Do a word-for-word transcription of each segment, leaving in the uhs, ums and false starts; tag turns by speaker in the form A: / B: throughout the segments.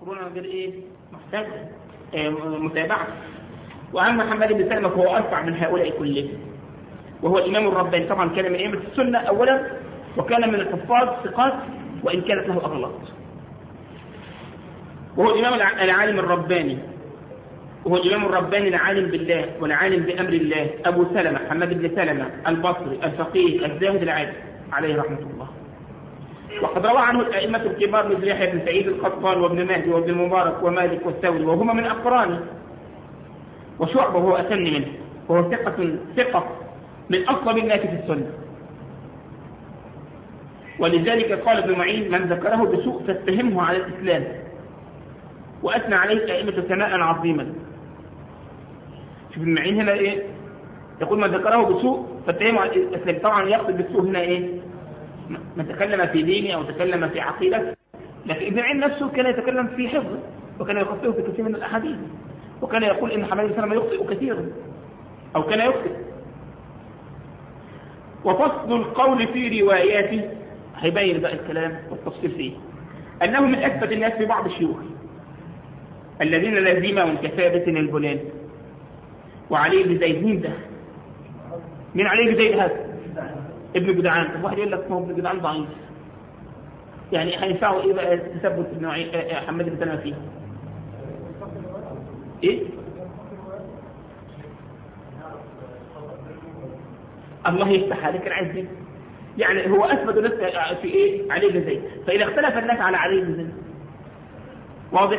A: مقرونة غير إيه محتاج إيه متابعة. وأما محمد بن سلمة فهو أرفع من هؤلاء كلهم، وهو الإمام الرباني، طبعا كان من أئمة السنة أولا، وكان من الحفاظ ثقات وإن كانت له أغلاط. وهو الإمام العالم الرباني، وهو الإمام الرباني العالم بالله والعالم بأمر الله، أبو سلمة محمد بن سلمة البصري الفقيه الزاهد العالم عليه رحمة الله. وقد روى عنه الأئمة الكبار مثل يحيى بن سعيد القطان وابن مهدي وابن المبارك ومالك والثوري، وهما من أقرانه. وشعبة هو أسن منه، وهو ثقة ثقة من أصلب الناس في السنة. ولذلك قال ابن معين: من ذكره بسوء فاتهمه على الإسلام، وأثنى عليه الأئمة ثناء عظيما. شوف ابن معين هنا إيه؟ يقول: من ذكره بسوء فاتهمه على الإسلام. طبعا يقصد بالسوء هنا إيه؟ من تكلم في دينه أو تكلم في عقيدته. لكن ابن معين نفسه كان يتكلم في حفظه، وكان يخطئه في كثير من الأحاديث، وكان يقول إن محمد بن سلمة يخطئ كثيرا أو كان يخطئ. وفصل القول في رواياته هيبين بقى الكلام والتفصيل فيه، أنه من أثبت الناس في بعض الشيوخ الذين لازمهم كثابت البنان وعلي بن زيد. مين ده؟ من علي بن زيد هذا؟ ابن جدعان. طب واحد يقول لك ما هو ابن جدعان ضعيف، يعني هينفعوا ايه بقى تثبت ابن محمد بن سلمة فيه؟ ايه؟ الله يفتح عليك العز. يعني هو اثبت الناس في ايه؟ علي بن زيد. فاذا اختلف الناس على علي بن زيد واضح،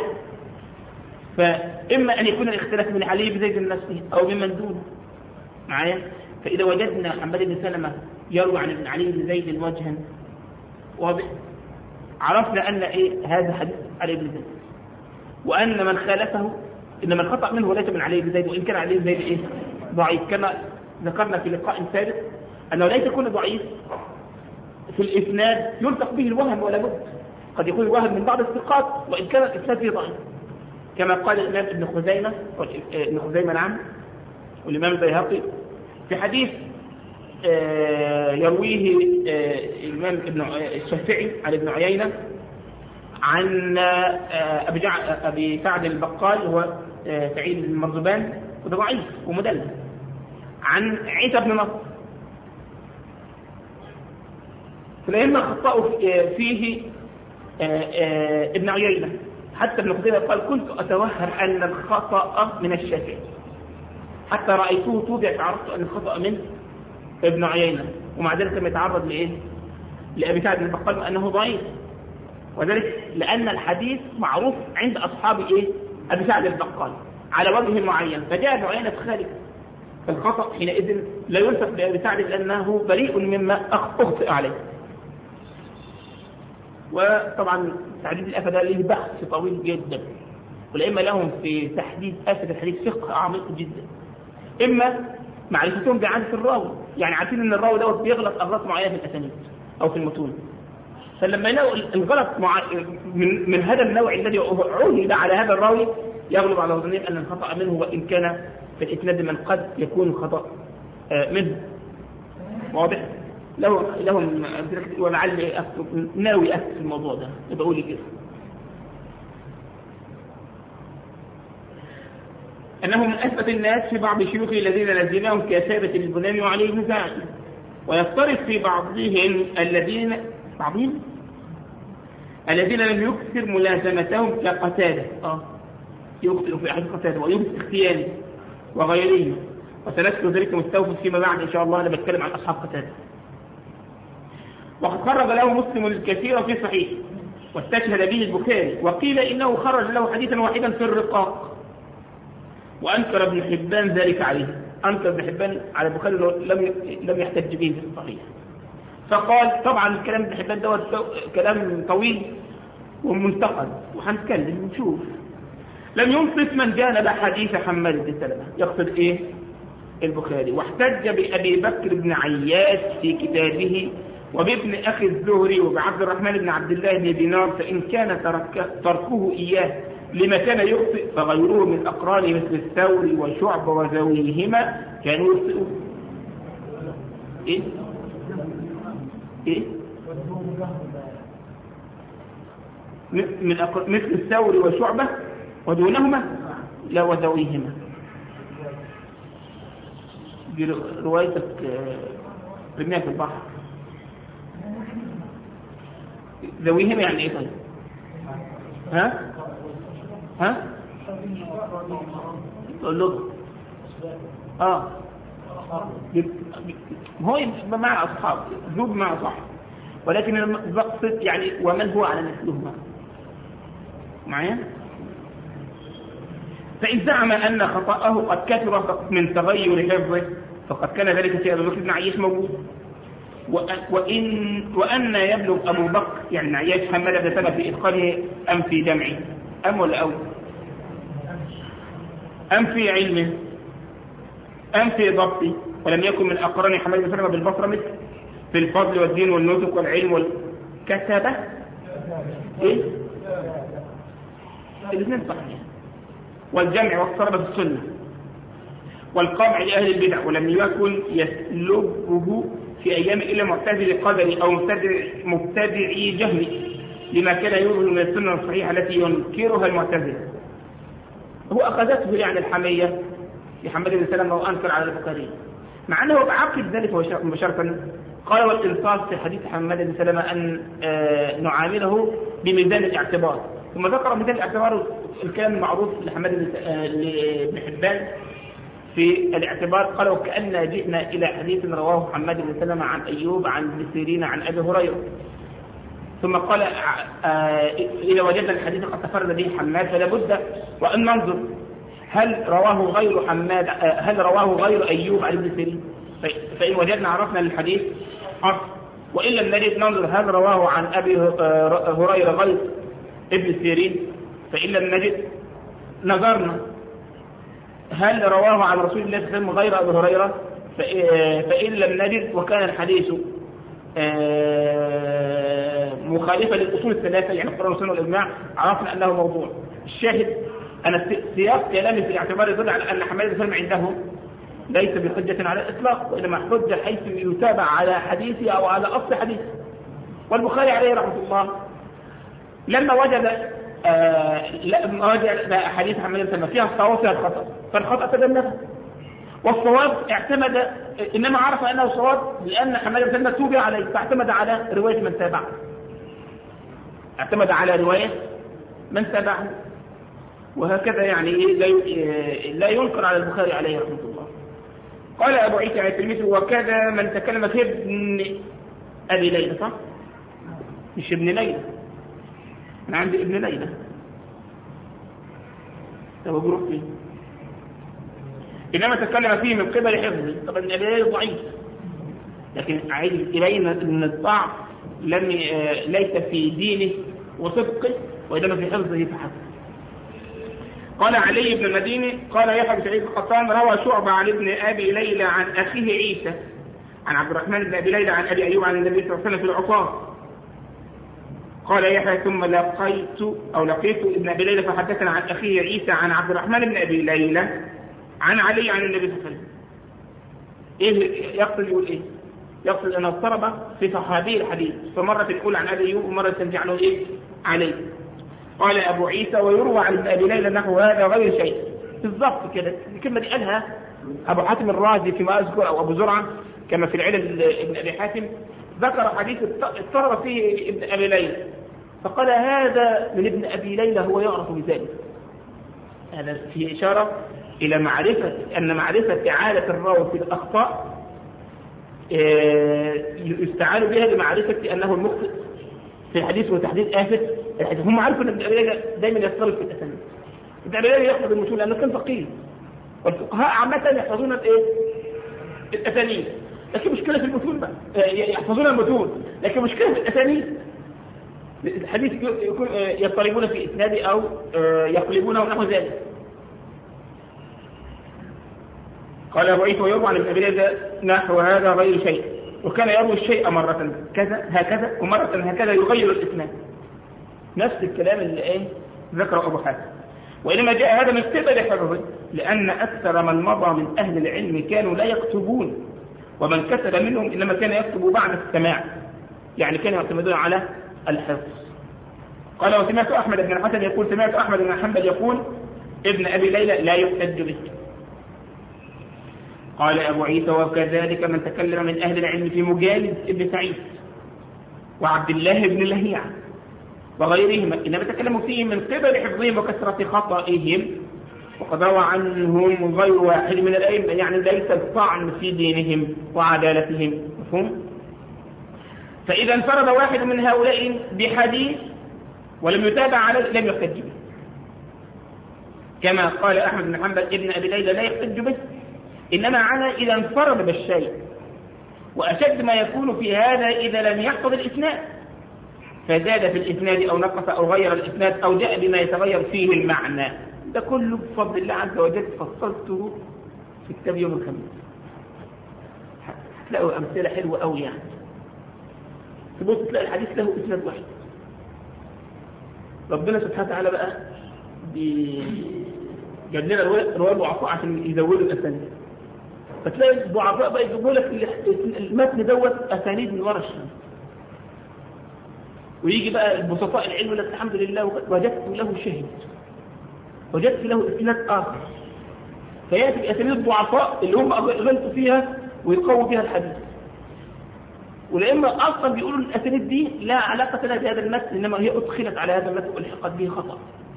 A: فاما ان يكون الاختلاف من علي بن زيد نفسه او ممن دونه معايا. فاذا وجدنا محمد بن سلمة يروي عن ابن علي بن زيد وجها واضح، عرفنا ان ايه هذا حديث علي بن زيد، وان من خالفه انما الخطا منه ليس من علي بن زيد، وان كان علي بن زيد ايه ضعيف، كما ذكرنا في لقاء سابق انه ليس يكون ضعيف في الاسناد يلتق به الوهم ولا بد، قد يكون الوهم من بعض الثقات وان كان الاسناد فيه ضعيف، كما قال الامام ابن خزيمه ابن خزيمه نعم والامام البيهقي في حديث يرويه الإمام ابن الشافعي عن ابن عيينة عن أبي سعد البقال هو سعيد بن مرزبان، وده ضعيف ومدلس، عن عيسى بن نصر. فلما خطأوا فيه ابن عيينة، حتى ابن خزيمة قال: كنت أتوهم أن الخطأ من الشافعي حتى رأيته توضع فعرفت أن الخطأ منه ابن عيينة، ومع ذلك لم يتعرض لإيه؟ لأبي سعد البقال أنه ضعيف، وذلك لأن الحديث معروف عند أصحاب إيه؟ أبي سعد البقال على وجه معين، فجاء ابن عيينة خالف، فالخطأ حينئذ لا ينسب لأبي سعد لأنه بريء مما أخطئ عليه. وطبعا تعديد الأفداء له بحث طويل جدا، والأئمة لهم في تحديد أفد الحديث فقه عميق جدا. إما معرفتهم بعادة الراوي، يعني عارفين ان الراوي دوت بيغلط اغلاط معينه في الاسانيد او في المتون، فلما يلاقوا الغلط مع... من من هذا النوع الذي عهد على هذا الراوي يغلب على ظنهم ان الخطا منه، وان كان في الاسناد من قد يكون الخطا منه واضح. لهم لهم ولعل ناوي اكتب في الموضوع ده يبقوا لي كده، أنه من أثبت الناس في بعض شيوخه الذين لزمهم كثابت البناني وعلي بن زيد، ويفترض في بعضهم الذين بعضهم الذين لم يكثر ملازمتهم كقتادة اه يخطئ في أحد قتادة ويوسف اختياري وغيرهم، وسنذكر ذلك مستوفى فيما بعد إن شاء الله أنا بتكلم عن أصحاب قتادة. وقد خرج له مسلم الكثير في صحيح واستشهد به البخاري، وقيل إنه خرج له حديثا واحدا في الرقاق، وأنكر ابن حبان ذلك عليه. أنكر ابن حبان على البخاري لم لم يحتج به في الصحيح، فقال طبعا كلام ابن حبان دوت كلام طويل ومنتقد وهنتكلم ونشوف. لم ينصف من جانب حديث حماد بن سلمة، يقصد إيه؟ البخاري. واحتج بأبي بكر بن عياش في كتابه وبابن أخي الزهري وبعبد الرحمن بن عبد الله بن دينار، فإن كان ترك تركه إياه لما كان يخطئ فغيره من أقران مثل الثوري وشعب وذويهما كانوا يخطئون. إيه؟ إيه؟ من مثل الثوري وشعبة ودونهما لا وذويهما. دي روايتك رميها في البحر. ذويهما يعني ايه طيب؟ ها ها قول له اه هو مع اصحاب ذوب مع صح، ولكن المقصد يعني ومن هو على مثلهما معايا. فإن زعم أن خطأه قد كثر من تغير حفظه فقد كان ذلك في أبي بكر بن عياش موجود، وإن وأن يبلغ أبو بكر يعني عياش حمد بن سلمة في إتقانه أم في جمعه أم ولا أو أم في علمه أم في ضبطه، ولم يكن من أقران حمد بن سلمة بالبصرة مثل في الفضل والدين والنسك والعلم والكتابة إيه؟ الاثنين صحيح، والجمع والصلب في السنة والقمع لأهل البدع، ولم يكن يسلبه في أيام إلا معتزل قدري أو مبتدعي جهلي لما كان يظهر من السنة الصحيحة التي ينكرها المعتزلة. هو أخذته يعني الحمية لحمد بن سلمة وأنكر على البخاري، مع أنه بعقد ذلك مباشرة قال والإنصاف في حديث حمد بن سلمة أن نعامله بميزان الاعتبار، ثم ذكر ميزان الاعتبار الكلام المعروف لحمد بن حبان في الاعتبار قال وكأن جئنا إلى حديث رواه حماد بن سلمة عن أيوب عن ابن سيرين عن أبي هريرة، ثم قال إذا وجدنا الحديث قد تفرد به حماد فلا بد وأن ننظر هل رواه غير حماد هل رواه غير أيوب عن ابن سيرين، فإن وجدنا عرفنا الحديث أصل، وإن لم نجد ننظر هل رواه عن أبي هريرة غير ابن سيرين، فإن لم نجد نظرنا هل رواه عن رسول الله صلى الله عليه وسلم غير أبي هريرة، فإن لم نجد وكان الحديث مخالفة للأصول الثلاثة يعني القرآن والسنة والإجماع عرفنا أنه موضوع. الشاهد أن سياق كلامي في الاعتبار يدل على أن حماد بن سلمة عندهم ليس بحجة على الإطلاق، وإنما حجة حيث يتابع على حديثه أو على أصل حديثه. والبخاري عليه رحمة الله لما وجد آه لما وجد حديث حماد بن سلمة فيها الصواب فيها الخطأ، فالخطأ تجنبه، والصواب اعتمد إنما عرف أنه صواب لأن حماد بن سلمة توبع عليه فاعتمد على رواية من تابعه اعتمد على رواية من تابعه، وهكذا يعني لا ينكر على البخاري عليه رحمة الله. قال أبو عيسى على التلميذ وكذا من تكلم في ابن أبي ليلى صح؟ مش ابن ليلى، أنا عندي ابن ليلى طب أقول فيه إنما تكلم فيه من قبل حفظه. طبعا ابن أبي ليلى ضعيف، لكن عايز يبين أن الضعف لم ليس في دينه وصدقه وإنما في حفظه فحسب. قال علي بن المديني قال يحيى بن سعيد القطان روى شعبة عن ابن أبي ليلى عن أخيه عيسى عن عبد الرحمن بن أبي ليلى عن أبي أيوب عن النبي صلى الله عليه وسلم في العصاة. قال يحيى ثم لقيت أو لقيت ابن أبي ليلى فحدثنا عن أخيه عيسى عن عبد الرحمن بن أبي ليلى عن علي عن النبي صلى الله عليه وسلم. إيه يقصد يقول إيه؟ يقصد أن اضطرب في صحابي الحديث، فمرة الأولى عن أبي أيوب ومرة تنجي عنه إيه؟ علي. قال أبو عيسى ويروى عن ابن أبي ليلى نحو هذا غير شيء بالضبط كده. الكلمة دي قالها أبو حاتم الرازي فيما أذكر أو أبو زرعة كما في العلل ابن أبي حاتم ذكر حديث اضطرب فيه ابن أبي ليلى فقال هذا من ابن أبي ليلى هو يعرف بذلك. هذا فيه إشارة إلى معرفة أن معرفة إعادة الراوي في الأخطاء يستعان بها لمعرفة أنه المخطئ في الحديث وتحديد آفة الحديث. هم عارفوا أن ابن أبي ليلى دائما يختلف في الأسانيد. ابن أبي ليلى يحفظ المتون لأنه كان فقيه، والفقهاء عامة يحفظون الإيه؟ الأسانيد، لكن مشكلة في المتون بقى يحفظون المتون، لكن مشكلة في الأسانيد الحديث يكون يضطربون في إسناده أو يقلبونه ونحو ذلك. قال أبو عيسى ويروى عن ابن أبي ليلى نحو هذا غير شيء، وكان يروي الشيء مرة كذا هكذا ومرة هكذا يغير الإسناد. نفس الكلام اللي ايه ذكره أبو حاتم. وإنما جاء هذا من قبل حفظه لأن أكثر من مضى من أهل العلم كانوا لا يكتبون، ومن كتب منهم إنما كان يكتب بعد السماع، يعني كانوا يعتمدون على الحفظ. قال وسمعت أحمد بن الحسن يقول سمعت أحمد بن حنبل يقول ابن أبي ليلى لا يحتج به. قال أبو عيسى وكذلك من تكلم من أهل العلم في مجالد ابن سعيد وعبد الله بن لهيعة وغيرهم إنما تكلموا فيه من قبل حفظهم وكثرة خطئهم، وقد روى عنهم غير واحد من الأئمة، يعني ليس الطعن في دينهم وعدالتهم. مفهوم؟ فإذا انفرد واحد من هؤلاء بحديث ولم يتابع عليه لم يحتج به، كما قال أحمد بن حنبل ابن أبي ليلى لا يحتج به، إنما على إذا انفرد بالشيء، وأشد ما يكون في هذا إذا لم يحفظ الإسناد فزاد في الإسناد أو نقص أو غير الإسناد أو جاء بما يتغير فيه المعنى. ده كله بفضل الله عز وجل فصلته في كتاب يوم الخميس، هتلاقوا أمثلة حلوة أوي. يعني تبص تلاقي الحديث له إسناد واحد، ربنا سبحانه وتعالى بقى جاب لنا رواية ضعفاء عشان يزودوا الأسانيد، فتلاقي الضعفاء بقى يجيبوا لك المتن دوت أسانيد من ورا الشمس، ويجي بقى البسطاء العلم لك الحمد لله وجدت له شهد، وجدت له إسناد آخر، فيأتي بأسانيد الضعفاء اللي هم غلطوا فيها ويقووا فيها الحديث. ولأما أصلا بيقولوا الأسانيد دي لا علاقة لها بهذا المتن، إنما هي أدخلت على هذا المتن والحقت به خطأ،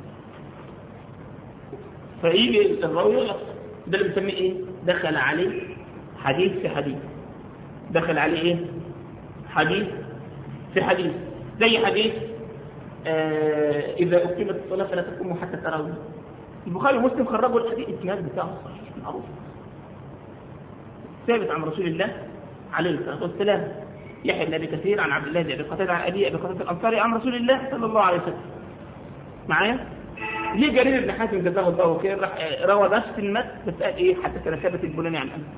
A: فيجي الراوي يغلط. ده اللي بنسميه إيه؟ دخل عليه حديث في حديث، دخل عليه إيه؟ حديث في حديث، زي حديث آه إذا أقيمت الصلاة فلا تقوموا حتى تروا. البخاري ومسلم خرجوا الحديث الإسناد بتاعه صحيح معروف ثابت عن رسول الله عليه الصلاة والسلام. يحيى بن أبي كثير عن عبد الله بن أبي قتادة عن أبي أبي قتادة الأنصاري عن رسول الله صلى الله عليه وسلم. معايا؟ ليه جرير بن حاتم جزاه الله خير راح روى نفس المتن بس قال إيه حتى ثابت البناني عن أنس.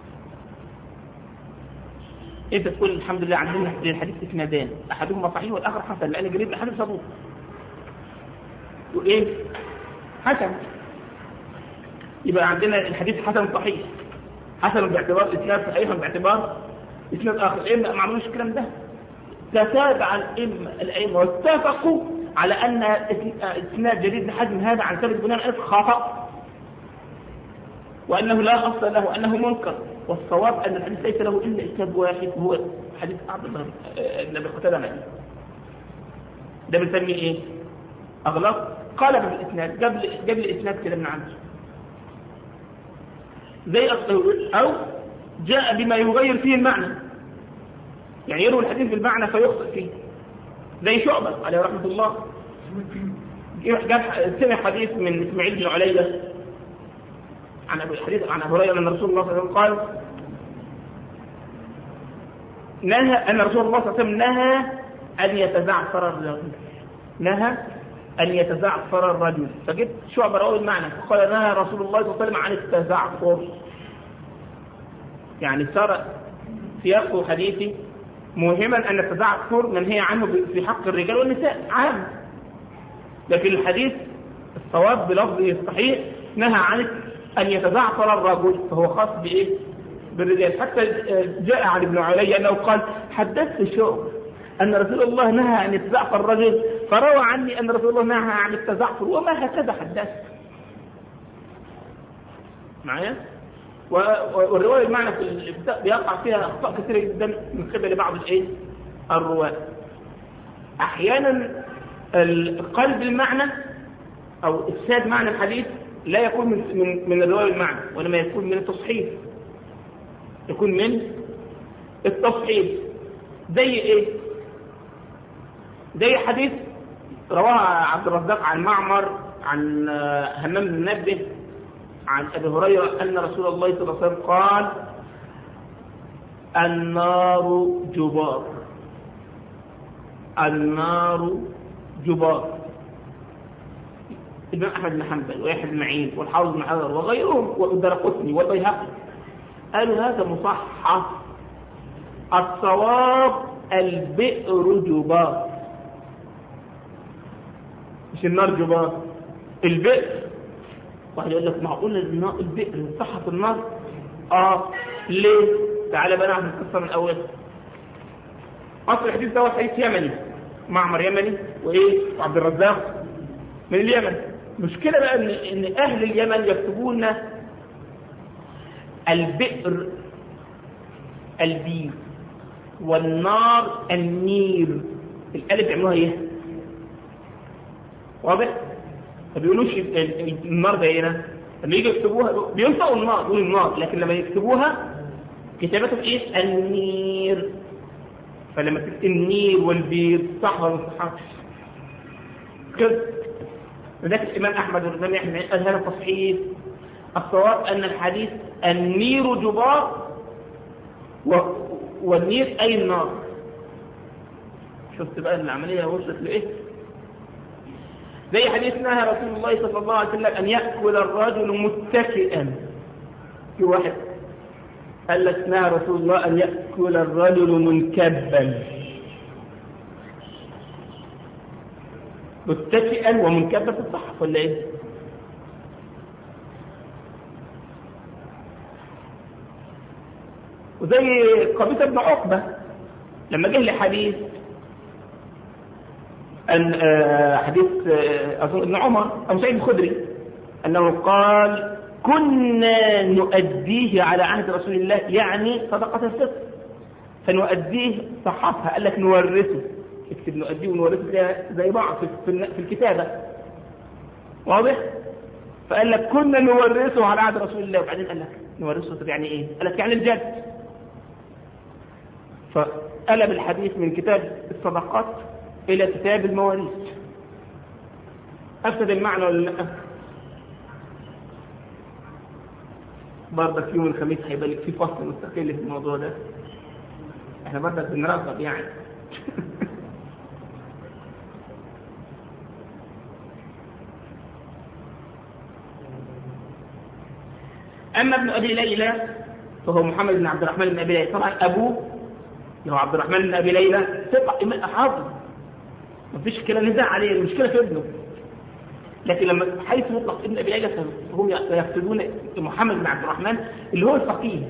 A: أنت تقول الحمد لله عندنا الحديث إسنادان أحدهما صحيح والآخر حسن، لأن جرير بن حاتم صدوق. وإيه؟ حسن. يبقى عندنا الحديث حسن صحيح، حسن باعتبار إسناد صحيح باعتبار إسناد آخر. الأئمة ما عملوش الكلام ده، تتابع الأئمة الأئمة واتفقوا على أن إسناد جرير بن حاتم هذا عن ثابت بن أنس خطأ، وأنه لا أصل له وأنه منكر، والصواب أن الحديث ليس له إلا إسناد واحد هو حديث عبد الله بن أبي قتادة. ده بنسميه إيه؟ أغلط قلب الإسناد قبل قبل الإسناد كده من عنده، زي أو جاء بما يغير فيه المعنى، يعني يروي الحديث بالمعنى فيخطئ فيه، زي شعبة عليه رحمة الله جاب سمع حديث من إسماعيل بن علية عن أبي حديث عن أبي هريرة أن رسول الله صلى الله عليه وسلم قال نهى أن رسول الله صلى الله عليه وسلم نهى أن يتزعفر الرجل، نهى أن يتزعفر الرجل، فجبت شعبة رواه المعنى فقال نهى رسول الله صلى الله عليه وسلم عن التزعفر، يعني صار سياق حديثي مهما أن التزعفر منهي عنه في حق الرجال والنساء عام، لكن الحديث الصواب بلفظه الصحيح نهى عن أن يتزعفر الرجل، فهو خاص بإيه؟ بالرجال. حتى جاء عن ابن علي أنه قال حدثت شعبة أن رسول الله نهى أن يتزعفر الرجل فروى عني أن رسول الله نهى عن التزعفر وما هكذا حدث معايا. والرواية المعنى في الابتداء بيقع فيها أخطاء كثيرة جدا من قبل بعض الإيه؟ الرواة. أحيانا القلب المعنى أو إفساد معنى الحديث لا يكون من من من الرواية المعنى، وإنما يكون من التصحيف، يكون من التصحيف. زي إيه؟ زي حديث رواه عبد الرزاق عن معمر عن همام بن منبه عن أبي هريرة أن رسول الله صلى الله عليه وسلم قال النار جبار، النار جبار. ابن أحمد بن حنبل ويحيى بن معين والحافظ بن حجر وغيرهم والدرقطني والبيهقي قالوا هذا مصحح، الصواب البئر جبار، مش النار جبار، البئر. واحد يقول لك معقول البئر صحة النار؟ اه ليه؟ تعالى بقى نعمل القصة من اول. اصل الحديث ده حديث يمني، معمر يمني وإيه وعبد الرزاق من اليمن. مشكلة بقى إن, إن أهل اليمن يكتبون البئر البير والنار النير، الألف يعملوها إيه؟ واضح؟ ما بيقولوش النار ده هنا، لما يجي يكتبوها بينطقوا النار يقولوا النار، لكن لما يكتبوها كتابتهم إيه؟ النير. فلما تكتب النير والبير صح ولا ما صحش؟ كده. وذلك الإمام أحمد والإمام يحيى قال هذا تصحيح. الصواب أن الحديث النير جبار والنير أي النار. شفت بقى العملية وصلت لإيه؟ زي حديث نهى رسول الله صلى الله عليه وسلم أن يأكل الرجل متكئا. في واحد قال لك نهى رسول الله أن يأكل الرجل منكبا. متكئا ومنكبا في الصحف ولا إيه؟ وزي قبيصة بن عقبة لما جه لحديث أن حديث أظن ابن عمر أو سعيد الخدري أنه قال كنا نؤديه على عهد رسول الله، يعني صدقة الفطر، فنؤديه صحفها، قال لك نورثه، اكتب نؤديه ونورثه زي بعض في الكتابة، واضح؟ فقال لك كنا نورثه على عهد رسول الله، وبعدين قال لك نورثه يعني ايه؟ قال لك يعني الجد. فقلب الحديث من كتاب الصدقات إلى كتاب المواريث. أفسد المعنى ولا لا؟ برضك يوم الخميس هيبقى لك في فصل مستقل في الموضوع ده. احنا برضك بنراقب يعني. أما ابن أبي ليلى فهو محمد بن عبد الرحمن بن أبي ليلى، طبعا أبوه هو عبد الرحمن بن أبي ليلى ثقة حافظ، ما فيش كده نزاع عليه، المشكلة في ابنه. لكن لما حيث يطلق ابن أبي ليلى فهم يقصدون محمد بن عبد الرحمن اللي هو الفقيه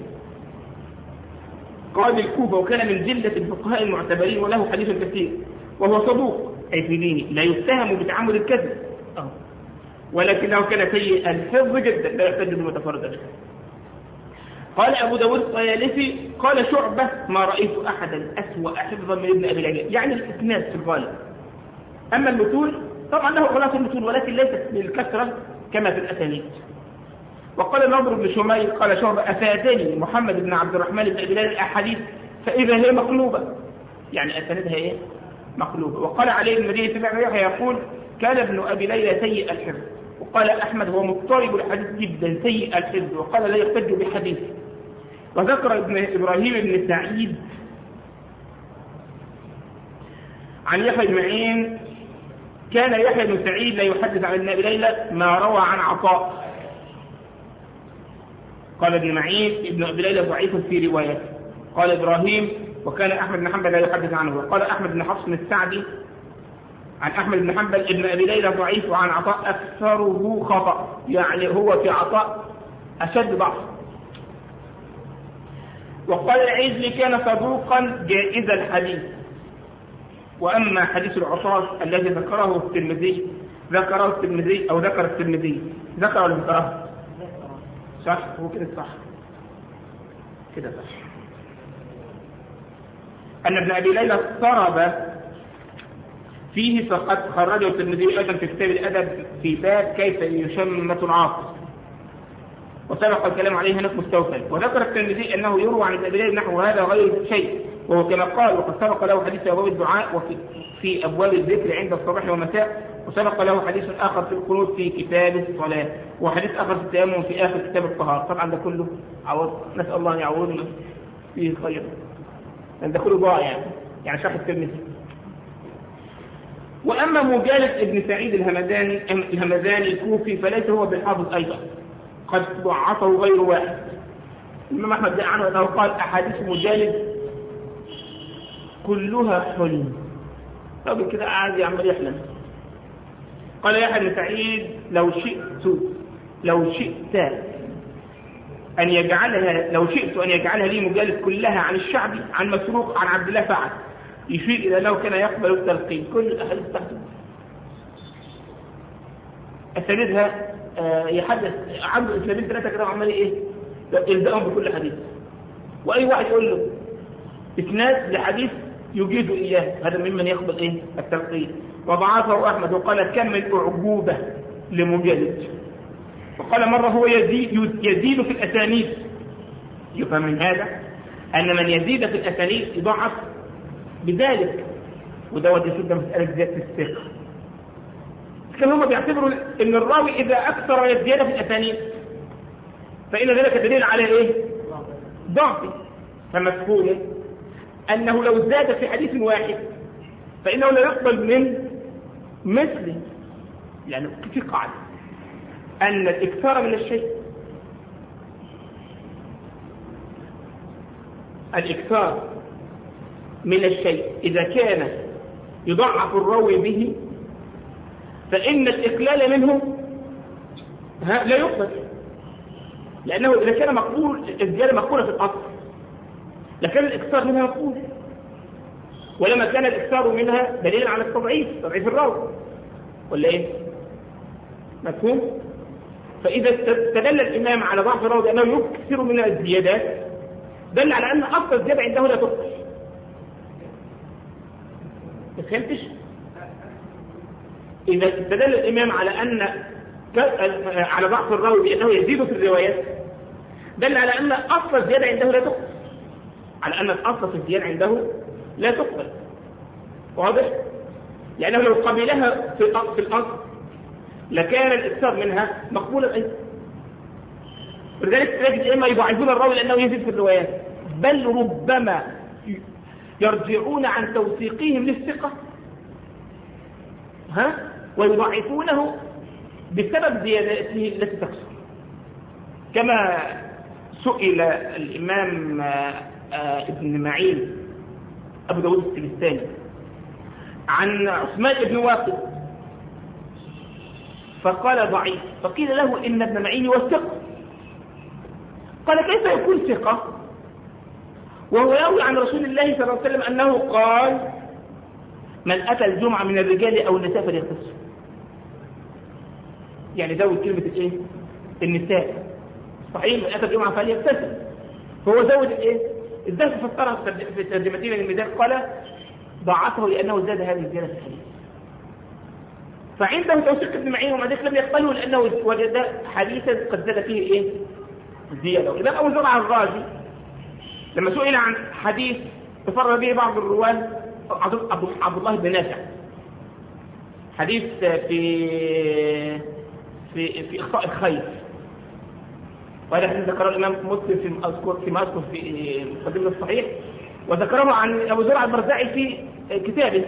A: قاضي الكوفة، وكان من جلة الفقهاء المعتبرين، وله حديث كثير، وهو صدوق أي في دينه، لا يتهم بتعمد الكذب، ولكنه كان سيء الحفظ جدا لا يحتج بالمتفردة. قال أبو داود الطيالسي قال شعبة ما رأيت أحدا أسوأ حفظا من ابن أبي ليلى، يعني الإسناد في الغالب. أما المتون طبعا له غلاف المتون ولكن ليست بالكثرة كما في الأسانيد. وقال نضر بن شميل قال شعبة أفادني محمد بن عبد الرحمن بن أبي ليلى الأحاديث فإذا هي مقلوبة، يعني أساندها إيه؟ مقلوبة. وقال علي بن مدينة بن يحيى يقول كان ابن أبي ليلى سيء الحفظ. وقال أحمد هو مضطرب الحديث جدا سيء الحفظ، وقال لا يحتج بحديث. وذكر ابن إبراهيم بن سعيد عن يحيى بن معين كان يحيى بن سعيد لا يحدث عن ابن أبي ليلى ما روى عن عطاء. قال ابن معين ابن أبي ليلى ضعيف في روايته. قال إبراهيم وكان أحمد بن حنبل لا يحدث عنه. وقال أحمد بن حفص السعدي عن أحمد بن حنبل ابن أبي ليلى ضعيف، وعن عطاء أكثره خطأ، يعني هو في عطاء أشد ضعف. وقال العجلي كان صدوقا جائز الحديث. وأما حديث العصاص الذي ذكره الترمذي ذكره الترمذي أو ذكر الترمذي ذكره ولا ذكره؟ صح، هو كده صح، كده صح. أن ابن أبي ليلى اضطرب فيه فقد خرجه الترمذي أيضا في كتاب الأدب في باب كيف يشمت العاطس، وسبق الكلام عليه هناك مستوفى. وذكر الترمذي أنه يروى عن ابن أبي ليلى نحو هذا غير شيء، وهو كما قال وقد سبق له حديث أبواب الدعاء وفي في أبواب الذكر عند الصباح والمساء، وسبق له حديث آخر في القنوت في كتاب الصلاة، وحديث آخر في التيمم في آخر كتاب الطهارة. طبعا ده كله عوض، نسأل الله أن يعوضنا فيه خير، لأن ده كله ضاع يعني يعني شرح الترمذي. وأما مجالد ابن سعيد الهمداني الهمداني الكوفي فليس هو بالحافظ أيضا، قد ضعفه غير واحد. الإمام أحمد جاء عنه أنه قال أحاديث مجالد كلها حلم. طب كده قاعد يعمل يحلم. قال يحيى بن سعيد لو شئت لو شئت أن يجعلها لو شئت أن يجعلها لي مجالد كلها عن الشعبي عن مسروق عن عبد الله فعل، يشير إلى أنه كان يقبل التلقين، كل الأحاديث تحت أسانيدها يحدث عنده إسنادين ثلاثة كده وعمال إيه يلزقهم بكل حديث، وأي واحد يقول له إسناد لحديث يجيد إياه، هذا ممن يقبل إيه التلقين. وضعفه أحمد وقال كم من أعجوبة لمجالد، وقال مرة هو يزيد, يزيد في الأسانيد. يفهم من هذا أن من يزيد في الأسانيد يضعف بذلك، ودوت يسد مسألة زيادة الثقة. كما هم بيعتبروا أن الراوي إذا أكثر الزيادة في الأسانيد فإن ذلك دليل على إيه؟ ضعفه. فمفهومه أنه لو زاد في حديث واحد فإنه لا يقبل من مثله، يعني في قاعدة أن الإكثار من الشيء الإكثار من الشيء إذا كان يضعف الراوي به فإن الإقلال منه لا يقبل، لأنه إذا كان مقبول الزيادة مقبولة في الأصل لكن الإكثار منها مقبول، ولما كان الإكثار منها دليلا على التضعيف، تضعيف الراوي ولا إيه؟ مفهوم؟ فإذا استدل الإمام على ضعف الراوي بأنه يكثر من الزيادات دل على أن أصل الزيادة عنده لا تقبل. ما فهمتش؟ إذا استدل الإمام على أن على ضعف الراوي بأنه يزيد في الروايات دل على أن أصل الزيادة عنده لا تقبل، على أن الأصل في الزيادة عنده لا تقبل. واضح؟ لأنه لو قبلها في الأصل لكان الإكثار منها مقبولا أيضا. ولذلك تجد إما يضعفون الراوي لأنه يزيد في الروايات، بل ربما يرجعون عن توثيقهم للثقة ها ويضعفونه بسبب زيادته التي تكثر. كما سئل الإمام ابن معين أبو داود السجستاني عن عثمان بن واقد فقال ضعيف، فقيل له إن ابن معين يوثقه، قال كيف يكون ثقة وهو يروي عن رسول الله صلى الله عليه وسلم أنه قال من أتى الجمعة من الرجال أو النساء فليغتسل. يعني زود كلمة الإيه؟ النساء، صحيح من أتى الجمعة فليغتسل، فهو زود الإيه؟ الزهد فسرها في ترجمتين للميزان قال ضعفه لأنه زاد هذه الزيادة في الحديث. فعنده توثيق ابن معين ومع ذلك لم يقبله لأنه وجد حديثا قد زاد فيه إيه؟ زيادة. الإمام أبو زرع الرازي لما سئل عن حديث تفرد به بعض الرواه عبد الله بن نافع، حديث في في في إخطاء الخير، وهذا حديث ذكره الإمام مسلم في أذكر فيما أذكر في مقدمة الصحيح، وذكره عن أبو زرع البرزاعي في كتابه.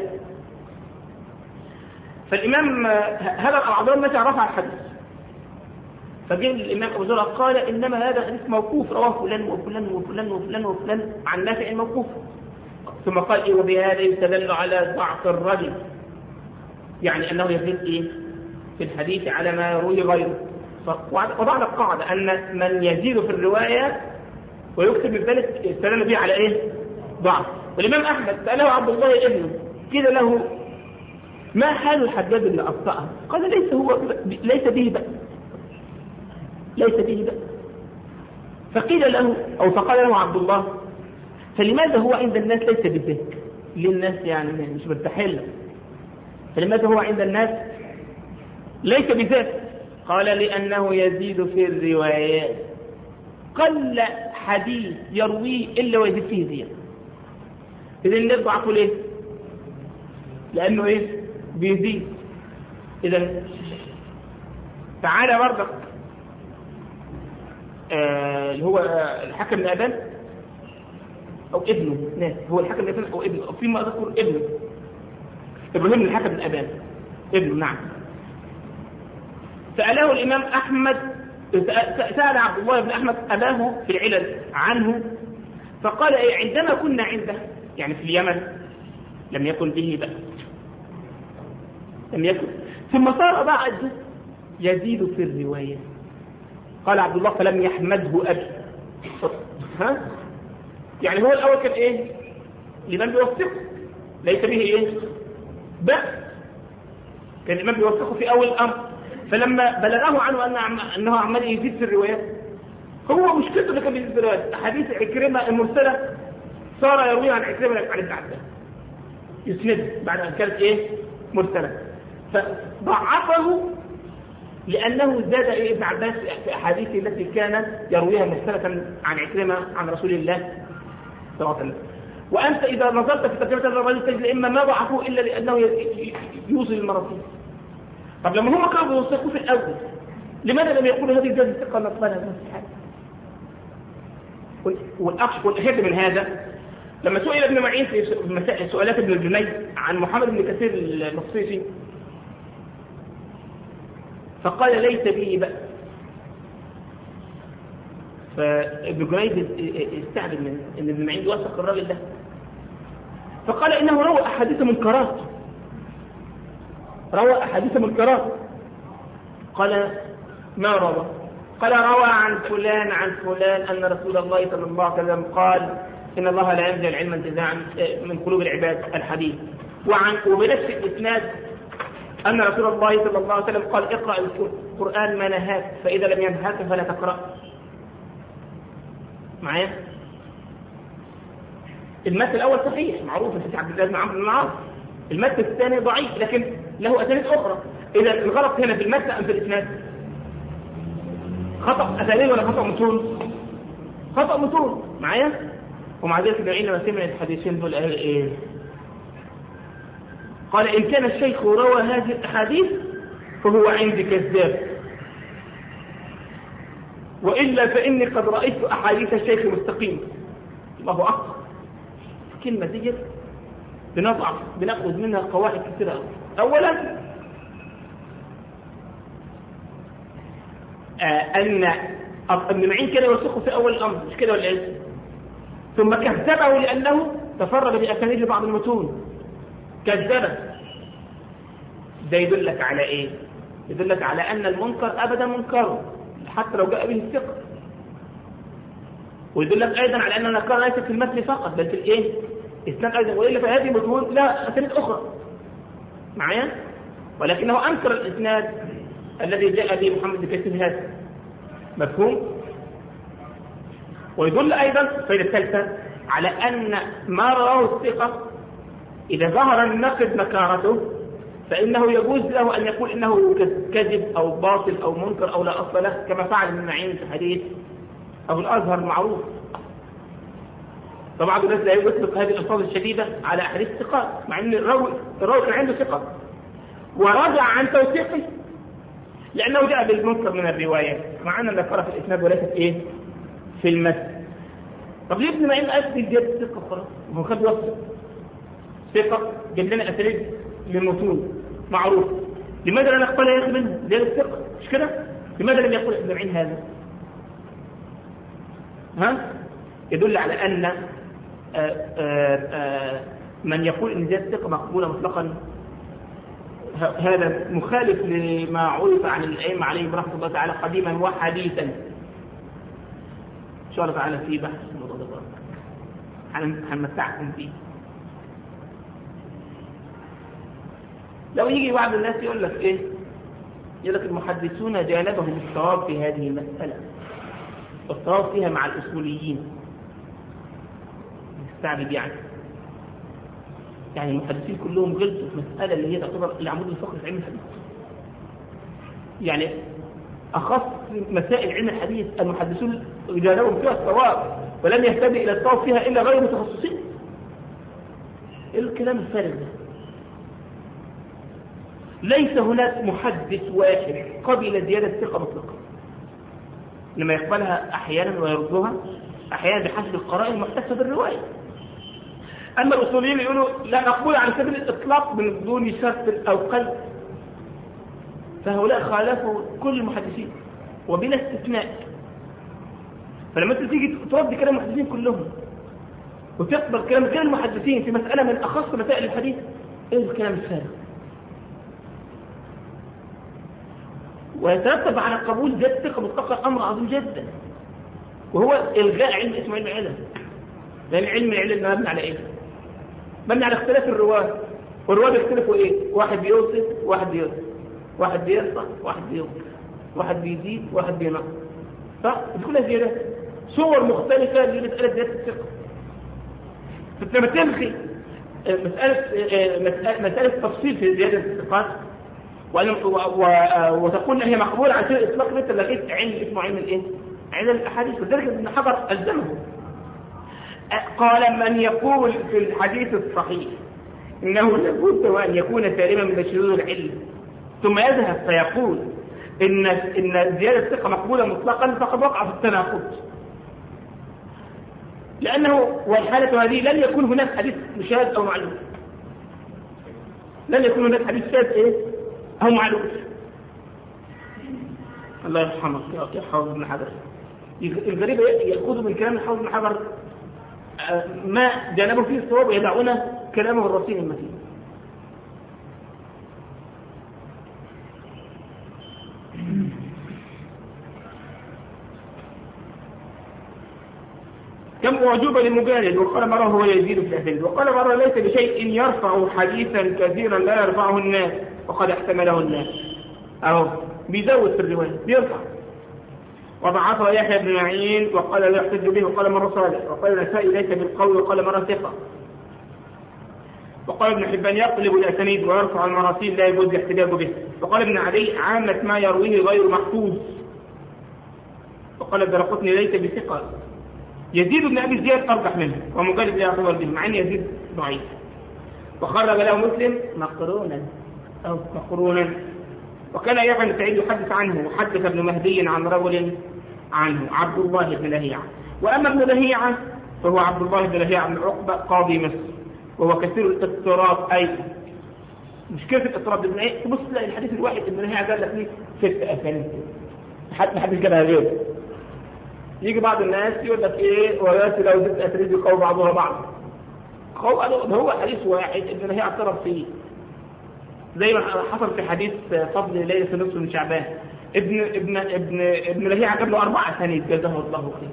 A: فالإمام هذا عبد الله بن نافع رفع الحديث، فجاء الإمام أبو زرع قال إنما هذا حديث موقوف رواه فلان وفلان وفلان وفلان وفلان عن نافع موقوف، ثم قال إيه وبهذا يستدل على ضعف الرجل، يعني أنه يزيد إيه في الحديث على ما يروي غيره. وضعنا القاعدة أن من يزيد في الرواية ويكتب من ذلك يستدل به على إيه ضعف. والإمام أحمد سأله عبد الله ابنه قيل له ما حال الحجاج اللي أخطأه؟ قال ليس هو ليس به بأس، ليس به بأس. فقيل له أو فقال له عبد الله فلماذا هو عند الناس ليس بذلك؟ للناس يعني مش مرتاحين، فلماذا هو عند الناس ليس بذلك؟ قال لأنه يزيد في الروايات، قل حديث يرويه إلا ويزيد فيه زيادة. إذا الناس ضعفوا ليه؟ لأنه إيه؟ بيزيد. إذا تعالى برضك اللي آه هو الحكم بن أبان أو ابنه، ناس هو الحكم بن أبان أو ابنه، أو فيما أذكر ابنه إبراهيم الحكم بن أبان ابنه. نعم. سأله الإمام أحمد، سأل عبد الله بن أحمد أباه في العلل عنه فقال إيه عندما كنا عنده يعني في اليمن لم يكن به بأس، لم يكن، ثم صار بعد يزيد في الرواية. قال عبد الله فلم يحمده أبي. ها؟ يعني هو الأول كان إيه لمن بيوثقه ليس به إيه بأس، كان الإمام بيوثقه في أول الأمر، فلما بلغه عنه أن أنه عمال يزيد في الروايات، هو مشكلته اللي كان بيزيد في الروايات. أحاديث عكرمة المرسلة صار يروي عن عكرمة عن ابن عباس يسند بعد أن كانت إيه مرسلة، فضعفه لأنه زاد إيه ابن عباس في أحاديثه التي كان يرويها مرسلة عن عكرمة عن رسول الله صلى الله عليه وسلم. وأنت إذا نظرت في ترجمة هذا الرجل تجد إما ما ضعفوه إلا لأنه يوصل المراسيل. طب لما هم كانوا بيوثقوا في الأول، لماذا لم يقولوا هذه الزيادة الثقة نقبلها بنفس الحال؟ والأخشى والأشد من هذا لما سئل ابن معين في سؤالات ابن الجنيد عن محمد بن كثير المصيصي فقال ليس به بأس، فابن جنيد استعجب من ان ابن معين يوثق الراجل ده، فقال انه روى احاديث منكرات روى احاديث منكرات قال ما روى؟ قال روى عن فلان عن فلان ان رسول الله صلى الله عليه وسلم قال ان الله لا ينزع العلم انتزاعا من قلوب العباد الحديث، وعن وبنفس الاسناد ان رسول الله صلى الله عليه وسلم قال اقرأ القرآن ما نهاك فاذا لم ينهاك فلا تقرأ. معايا؟ المثل الاول صحيح معروف في عبد الله بن عمرو بن العاص، المثل الثاني ضعيف لكن له اسانيد اخرى. اذا الغلط هنا في المثل ام في الاسناد؟ خطأ اسانيد ولا خطأ متون؟ خطأ متون. معايا؟ ومع ذلك العلم لما سمع الحديثين دول قال ايه؟ قال ان كان الشيخ روى هذه الاحاديث فهو عندي كذاب، والا فاني قد رايت احاديث الشيخ مستقيم. الله اكبر. الكلمه دي بنضع بناخذ منها قواعد كثيره. اولا آه ان ابن معين كان يوثقه في اول الامر مش كده ولا ايه؟ ثم كذبه لانه تفرد باسانيد بعض المتون، كذبه. ده يدلك على ايه؟ يدلك على ان المنكر ابدا منكره حتى لو جاء به الثقه، ويدلك ايضا على ان النكاره ليست في المتن فقط بل في الايه؟ اسناد ايضا، والا فهذه متون لا اسانيد اخرى. معايا؟ ولكنه انكر الاسناد الذي جاء به محمد بن كثير هذا. مفهوم؟ ويدل ايضا الفائده الثالثه على ان ما رواه الثقه اذا ظهر النقد نكارته فانه يجوز له ان يقول انه كذب او باطل او منكر او لا اصل له، كما فعل ابن معين في حديث ابو الازهر المعروف. فبعض الناس لا يطلق هذه الالفاظ الشديده على احاديث الثقات مع ان الراوي الراوي كان عنده ثقه ورجع عن توثيقه لانه جاء بالمنكر من الروايات، مع ان النكاره في الاسناد وليست ايه؟ في المتن. طب ليه ابن معين قال دي زياده الثقه خلاص؟ هو خد وصف ثقه جاب لنا اساليب للمتون معروف، لماذا لا نقبلها يا اخي منه؟ زياده الثقه مش كده؟ لماذا لم يقول ابن معين هذا؟ ها؟ يدل على ان آآ آآ من يقول ان زياده الثقه مقبوله مطلقا هذا مخالف لما عرف عن الائمه عليهم رحمه الله تعالى قديما وحديثا. ان شاء الله تعالى في بحث الموضوع ده هنمتعكم فيه. لو يجي بعض الناس يقول لك ايه؟ يقول لك المحدثون جانبهم الصواب في هذه المساله والصواب فيها مع الاصوليين. مستعجب يعني يعني المحدثين كلهم غلطوا في مساله اللي هي تعتبر العمود الفقري في علم الحديث. يعني اخص مسائل علم الحديث المحدثون جانبهم فيها الصواب ولم يهتدي الى الصواب فيها الا غير متخصصين. ايه الكلام الفارغ ده؟ ليس هناك محدث واحد قبل زياده الثقه مطلقا، لما يقبلها احيانا ويردها احيانا بحسب القرائن المحتسبه بالروايه. اما الاصوليين يقولوا لا نقبل على سبيل الاطلاق من دون شرط او قيد، فهؤلاء خالفوا كل المحدثين وبلا استثناء. فلما انت تيجي ترد كلام المحدثين كلهم وتقبل كلام كل المحدثين في مساله من اخص مسائل الحديث، ايه الكلام الفارغ؟ ويترتب على قبول زيادة الثقة مطلقا امر عظيم جدا، وهو الغاء علم اسمه علم العلل. لان علم العلل مبني على ايه؟ مبني على اختلاف الرواه، والرواه بيختلفوا ايه؟ واحد بيوصف واحد بيوصف. واحد بيرفع واحد بينقص، واحد بيزيد واحد بينقص، صح؟ دي كلها زيادات، صور مختلفة لمسألة زيادة الثقة. فلما تلغي مسألة مسألة تفصيل في زيادة الثقات وتقول ان هي مقبولة على سبيل الاطلاق، انت لقيت علم اسمه علم الايه؟ علم الاحاديث. لذلك ابن حجر الزمه قال: من يقول في الحديث الصحيح انه لابد وان يكون سالما من شذوذ العلم ثم يذهب فيقول ان ان زيادة الثقة مقبولة مطلقا فقد وقع في التناقض، لأنه والحالة هذه لن يكون هناك حديث شاذ أو معلوم، لن يكون هناك حديث شاذ إيه أو معلوم. الله يرحمك يا حافظ ابن حجر. الغريب يأخذ من كلام حافظ ابن حجر ما جانبه فيه الصواب ويدعون كلامه الرصين المتين. كم أعجوبة للمجالد، وقال مرة هو يزيد في الأسانيد، وقال مرة ليس بشيء يرفع حديثا كثيرا لا يرفعه الناس وقد احتمله الناس. أهو بيزود في الرواية بيرفع. وضعفه يحيى بن معين وقال لا يحتج به وقال مرة صالح، وقال النسائي ليس بالقول وقال مرة ثقة، وقال ابن حبان يقلب الأسانيد ويرفع المراسيل لا يجوز الاحتجاج به، وقال ابن عدي عامة ما يرويه غير محفوظ، وقال الدرقطني ليس بثقة. يزيد بن أبي زياد أرجح منه ومجالد لا يعتبر به مع أن يزيد ضعيف. وخرج له مسلم مقرونا أو مقرونا. وكان يحيى بن سعيد يحدث عنه، وحدث ابن مهدي عن رجل عنه عبد الله بن لهيعة. وأما ابن لهيعة فهو عبد الله بن لهيعة بن عقبة قاضي مصر، وهو كثير الاضطراب. أي مشكلة الاضطراب ابن ايه؟ تبص تلاقي الحديث الواحد ابن لهيعة قال لك ليه ست أسانيد، حد ما حدش جابها غيره. يجي بعض الناس يقول لك ايه وياتي لو ست اسانيد يقوي بعضها بعض. هو هو حديث واحد ابن لهيعة اضطرب فيه، زي ما حصل في حديث فضل ليلة نصف من شعبان. ابن ابن ابن ابن لهيعة جاب له أربع أسانيد جزاه الله خير،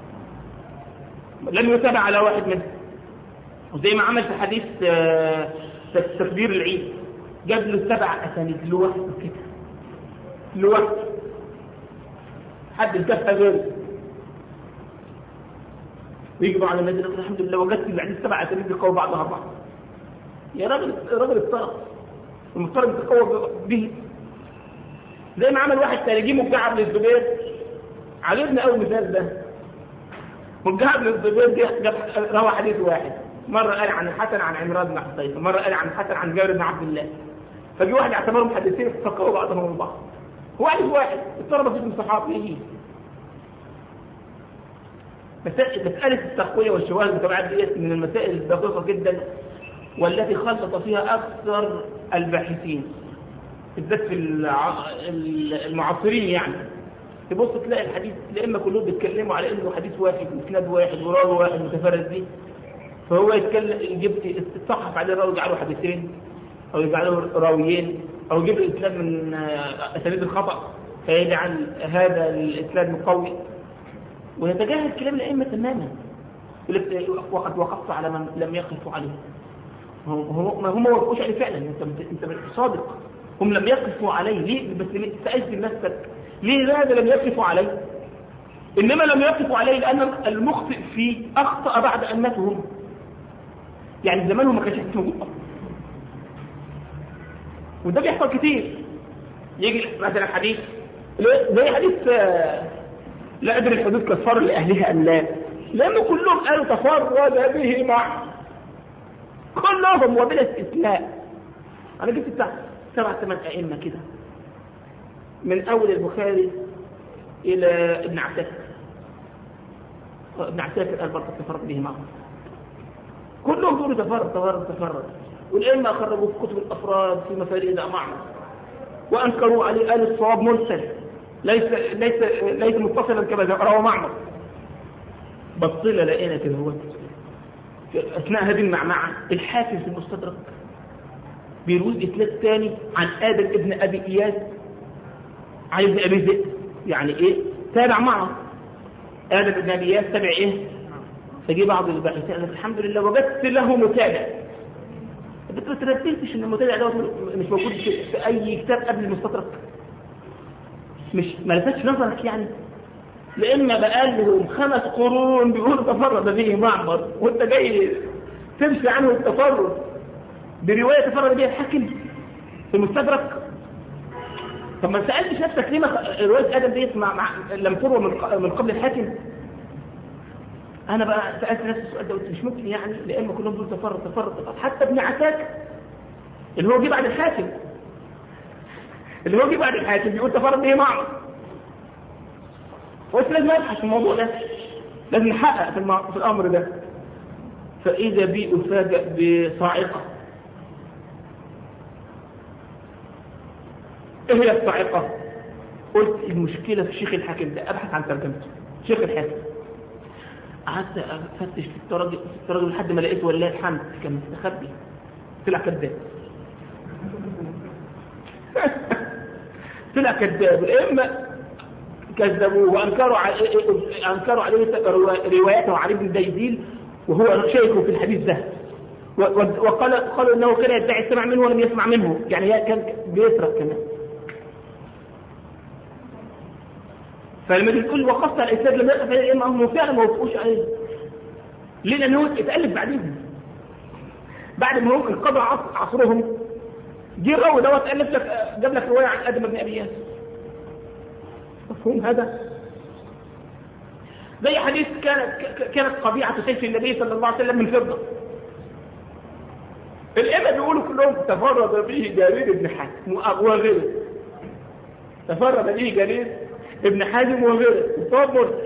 A: لم يتابع على واحد منهم. وزي ما عمل في حديث تكبير العيد جاب له سبع أسانيد لوحده كده لوحده، حد الكفة غيره. ويجي على الناس يقول الحمد لله وجدت بعد سبع أسانيد يقوي بعضها بعض. يا راجل راجل اضطرب، المضطرب يتقوى به. زي ما عمل واحد تاني مجعب بن الزبير، عجبنا قوي المثال ده. مجعب بن الزبير جاب روى حديث واحد، مره قال عن الحسن عن عمران بن حصين، مره قال عن الحسن عن جابر بن عبد الله. فجي واحد اعتبرهم محدثين ففكروا بعضهم البعض. هو عارف واحد اضطرب في الصحابه ايه. مسألة التقوية والشواهد والمتابعات ديت من المسائل الدقيقة جدا، والتي خلط فيها أكثر الباحثين بالذات في المعاصرين. يعني تبص تلاقي الحديث لإما كلهم بيتكلموا على إنه حديث واحد وإسناد واحد وراوي واحد متفرد دي، فهو يتكلم يجيب الصحف عليه راوي يجعله حديثين أو يجعله راويين، أو يجيب الإسناد من أسانيد الخطأ فيجعل هذا الإسناد مقوي، ويتجاهل كلام الأئمة تماما. وقد وقفت على من لم يقفوا عليه. هم هم ما وقفوش عليه فعلا، انت انت صادق، هم لم يقفوا عليه. ليه؟ بس سألت نفسك ليه هذا لم يقفوا عليه؟ انما لم يقفوا عليه لان المخطئ فيه اخطأ بعد ان ماتوا هم، يعني زمانهم ما كانش موجود. وده بيحصل كتير. يجي مثلا حديث زي حديث لا ادري الحدود كفار لاهلها ام لا، لانه كلهم قالوا تفرد به مع كلهم وبلا استثناء. انا جبت بتاع سبع ثمان ائمه كده من اول البخاري الى ابن عساكر. ابن عساكر قال برضه تفرد به معهم، كلهم دول تفرد تفرد تفرد. والائمه خرجوا في كتب الافراد في مفاريد معمر وانكروا عليه، قالوا الصواب مرسل ليس ليس ليس متصلا كما رواه معمر. بصينا لقينا كده هو في اثناء هذه المعمعه الحافظ في المستدرك بيروي اسناد ثاني عن ادم ابن ابي اياس عن ابن ابي ذئب، يعني ايه تابع معه ادم ابن ابي اياس تابع ايه. فجي بعض الباحثين قال الحمد لله وجدت له متابع. انت ما ترتبتش ان المتابع دوت مش موجود في اي كتاب قبل المستطرق؟ مش ما لفتش نظرك يعني؟ لإما بقال لهم خمس قرون بيقولوا تفرد به معمر، وانت جاي تمشي عنه التفرد برواية تفرد بها الحاكم في المستدرك؟ طب ما سألتش نفسك ليه رواية آدم ديت مع... مع... لم تروى من... من قبل الحاكم؟ أنا بقى سألت نفسي السؤال ده قلت مش ممكن يعني، لإما كلهم دول تفرد تفرد تفرد حتى ابن عساكر اللي هو جه بعد الحاكم اللي هو جه بعد الحاكم بيقول تفرد به معمر. قلت لازم أبحث في الموضوع ده، لازم نحقق في, الم... في الأمر ده. فإذا بي أفاجأ بصاعقة. إيه هي الصاعقة؟ قلت المشكلة في شيخ الحاكم ده، أبحث عن ترجمته شيخ الحاكم. قعدت أفتش في التراجم في التراجم لحد ما لقيت ولله الحمد كان مستخبي، طلع كذاب. طلع كذاب. إما كذبوه وأنكروا عليه أنكروا عليه رواياته عن ابن ديزيل وهو شيخه في الحديث ده، وقال قالوا انه كان يدعي السمع منه ولم يسمع منه، يعني كان بيسرق كمان. فلما تقول وقفت على الاسناد لم يقف عليه هم فعلا ما وقفوش عليه. ليه؟ لانه اتالف بعدين بعد ما هم انقضى عصرهم، جه الراوي دوت الف لك جاب لك روايه عن ادم بن ابي ياس. مفهوم هذا؟ زي حديث كانت كانت قبيعه سيف النبي صلى الله عليه وسلم من فضه. الائمه بيقولوا كلهم تفرد به جرير بن حازم وغيره، تفرد به جرير ابن حازم وغيره، وطاب مرسل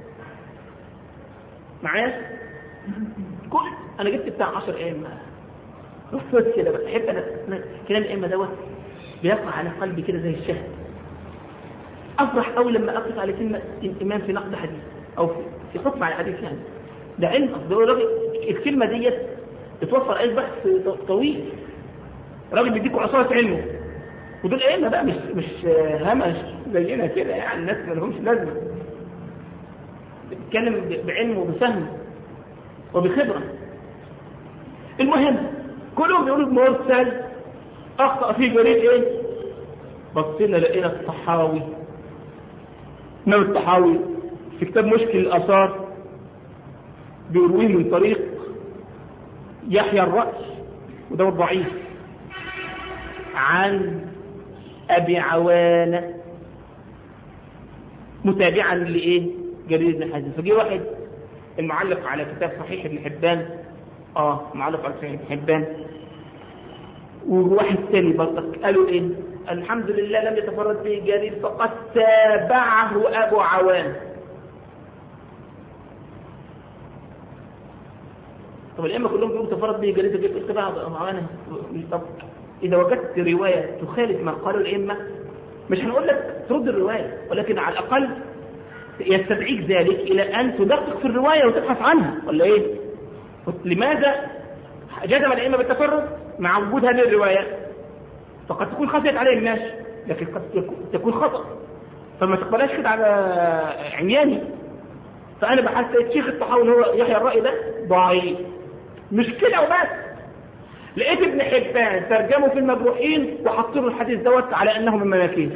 A: معايا. كل انا جبت بتاع عشر ائمه رصيت كده، بس احب انا كلام الائمه دوت بيقع على قلبي كده زي الشهد. افرح قوي لما اقف على كلمه الامام في نقد حديث او في في حكم على حديث، يعني ده علم. اصل الكلمه ديت بتوفر اي بحث طويل، راجل بيديكوا عصاره علمه، ودول ائمه بقى مش مش همش زينا كده، يعني الناس ما لهمش لازمه، بيتكلم بعلم وبفهم وبخبره. المهم كلهم بيقولوا مرسل اخطا فيه جرير ايه. بصينا لقينا الطحاوي، امام الطحاوي في كتاب مشكل الاثار بيرويه من طريق يحيى الرأس وده ضعيف عن ابي عوانة متابعا لايه جرير بن حازم. فجي واحد المعلق على كتاب صحيح ابن حبان، اه معلق على صحيح ابن حبان، وواحد ثاني برضك قالوا ايه الحمد لله لم يتفرد به جرير فقد تابعه ابو عوانة. طب الائمه كلهم بيقولوا تفرد به جرير فجيت قلت بقى ابو عوانة. طب اذا وجدت روايه تخالف ما قالوا الائمه مش هنقول لك ترد الروايه، ولكن على الاقل يستدعيك ذلك الى ان تدقق في الروايه وتبحث عنها، ولا ايه؟ لماذا جزم الائمه بالتفرد مع وجود هذه الروايه؟ فقد تكون خطأت عليه الناس، لكن قد تكون خطأ، فما تقبلهاش كده على عمياني. فانا بحثت شيخ الطحاوي هو يحيى الرأي ده ضعيف، مش كده وبس، لقيت ابن حبان ترجمه في المجروحين وحط له الحديث دوت على انه من مناكير.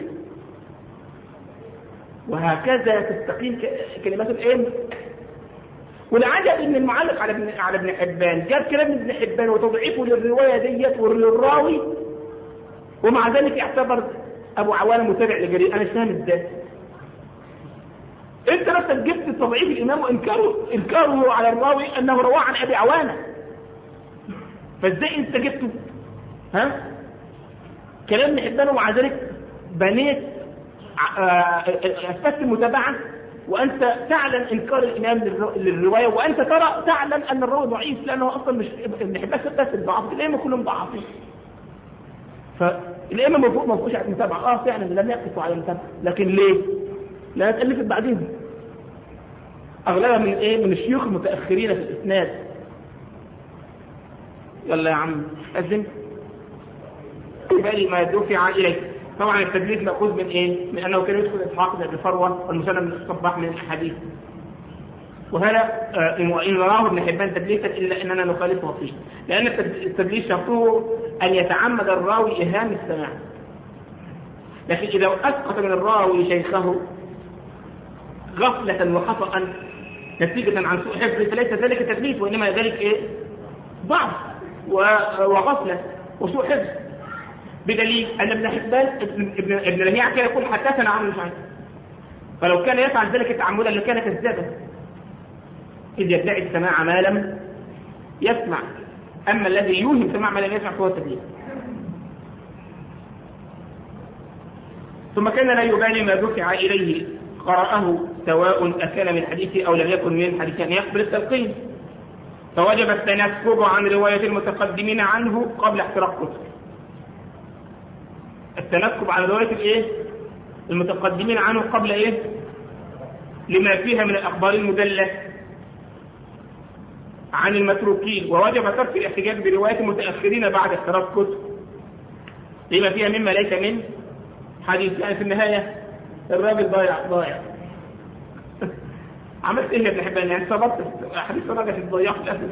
A: وهكذا تستقيم كلمات الائمه. والعجب ان المعلق على ابن على ابن حبان جاب كلام ابن حبان وتضعيفه للروايه ديت وللراوي، ومع ذلك يعتبر ابو عوانة متابع لجرير. انا مش فاهم ازاي انت نفسك جبت تضعيف الامام وانكاره انكاره على الراوي انه رواه عن ابي عوانة، فازاي انت جبته؟ ها كلام ابن حبان ومع ذلك بنيت اثبتت المتابعه، وانت تعلم انكار الامام للروايه، وانت ترى تعلم ان الراوي ضعيف لانه اصلا مش ابن حبان بس الضعف، الائمه كلهم ضعفين. فالائمه ما فوق ما فوقش على المتابعه، اه فعلا لم يقفوا على المتابعه، لكن ليه؟ لانها اتالفت بعدين اغلبها من ايه؟ من الشيوخ المتاخرين في الاسناد. يلا يا عم اذن بالي ما دفع اليه. طبعا التدليس ماخوذ من ايه؟ من انه كان يدخل اسحاق بن ابي فروه والمسلم بن الصباح من الاحاديث. وهذا وإن راه ابن حبان تدليسا إلا أننا نخالفه فيه، لأن التدليس شرطه أن يتعمد الراوي إيهام السماع. لكن إذا أسقط من الراوي شيخه غفلة وخطأ نتيجة عن سوء حفظه فليس ذلك تدليس، وإنما ذلك إيه؟ ضعف وغفلة وسوء حفظ، بدليل أن ابن حبان ابن ابن لهيعة كان يقول حدثنا عن مش عارف، فلو كان يفعل ذلك تعمدا لكان كذابا، إذ يدعي السماع ما لم يسمع. أما الذي يوهم سماع ما لم يسمع فهو تدليس. ثم كان لا يبالي ما دفع إليه قرأه سواء أكان من حديثه أو لم يكن من حديثه، أن يقبل التلقين، فوجب التنكب عن رواية المتقدمين عنه قبل احتراق كتب. التنكب عن رواية الإيه؟ المتقدمين عنه قبل إيه؟ لما فيها من الأخبار المدلة عن المتروكين، ووجب ترك الاحتجاج برواية المتأخرين بعد احتراق كتب لما فيها مما ليس من حديث. يعني في النهاية الراجل ضايع ضايع عملت ايه يا ابن حبان؟ يعني صبرت حديث الراجل الضياع في الأسف.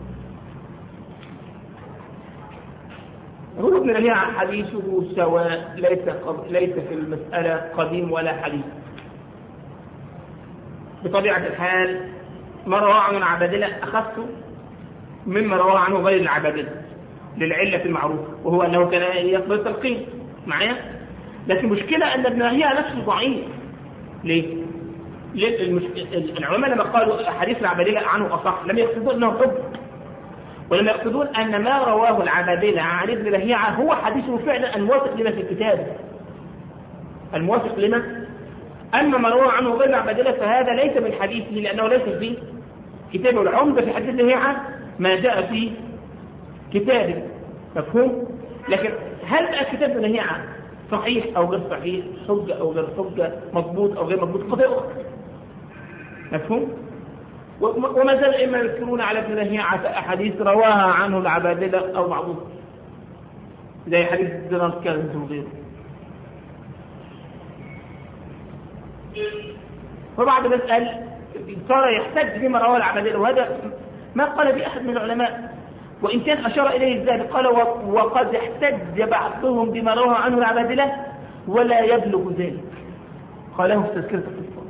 A: هو ابن لهيعة حديثه سواء، ليس ليس في المسألة قديم ولا حديث. بطبيعة الحال ما رواه عن العبادلة أخذته مما رواه عنه غير العبادلة للعلة المعروفة، وهو أنه كان يقبل التلقين معايا. لكن المشكلة أن ابن لهيعة نفسه ضعيف. ليه؟ ليه المش... العلماء لما قالوا حديث العبادلة عنه أصح لم يقصدون أنه حب، ولم يقصدون أن ما رواه العبادلة عن ابن لهيعة هو حديثه فعلا الموافق لما في الكتاب، الموافق لما. أما ما رواه عنه غير العبادلة فهذا ليس من حديثه لأنه ليس في كتابه. العمدة في حديث لهيعة ما جاء في كتابه، مفهوم؟ لكن هل بقى كتاب ابن لهيعة صحيح أو غير صحيح، حجة أو غير حجة، مضبوط أو غير مضبوط، قضية أخرى، مفهوم؟ وما زال إما يذكرون على ابن لهيعة أحاديث رواها عنه العبادلة أو بعضهم، زي حديث الدرار كانت وغيره. فبعد مسأل صار يحتج بما رواه العبادلة، وهذا ما قال به أحد من العلماء، وإن كان أشار إليه الذهبي قال وقد احتج بعضهم بما رواه عنه العبادلة ولا يبلغ ذلك، قاله في تذكرة القصة.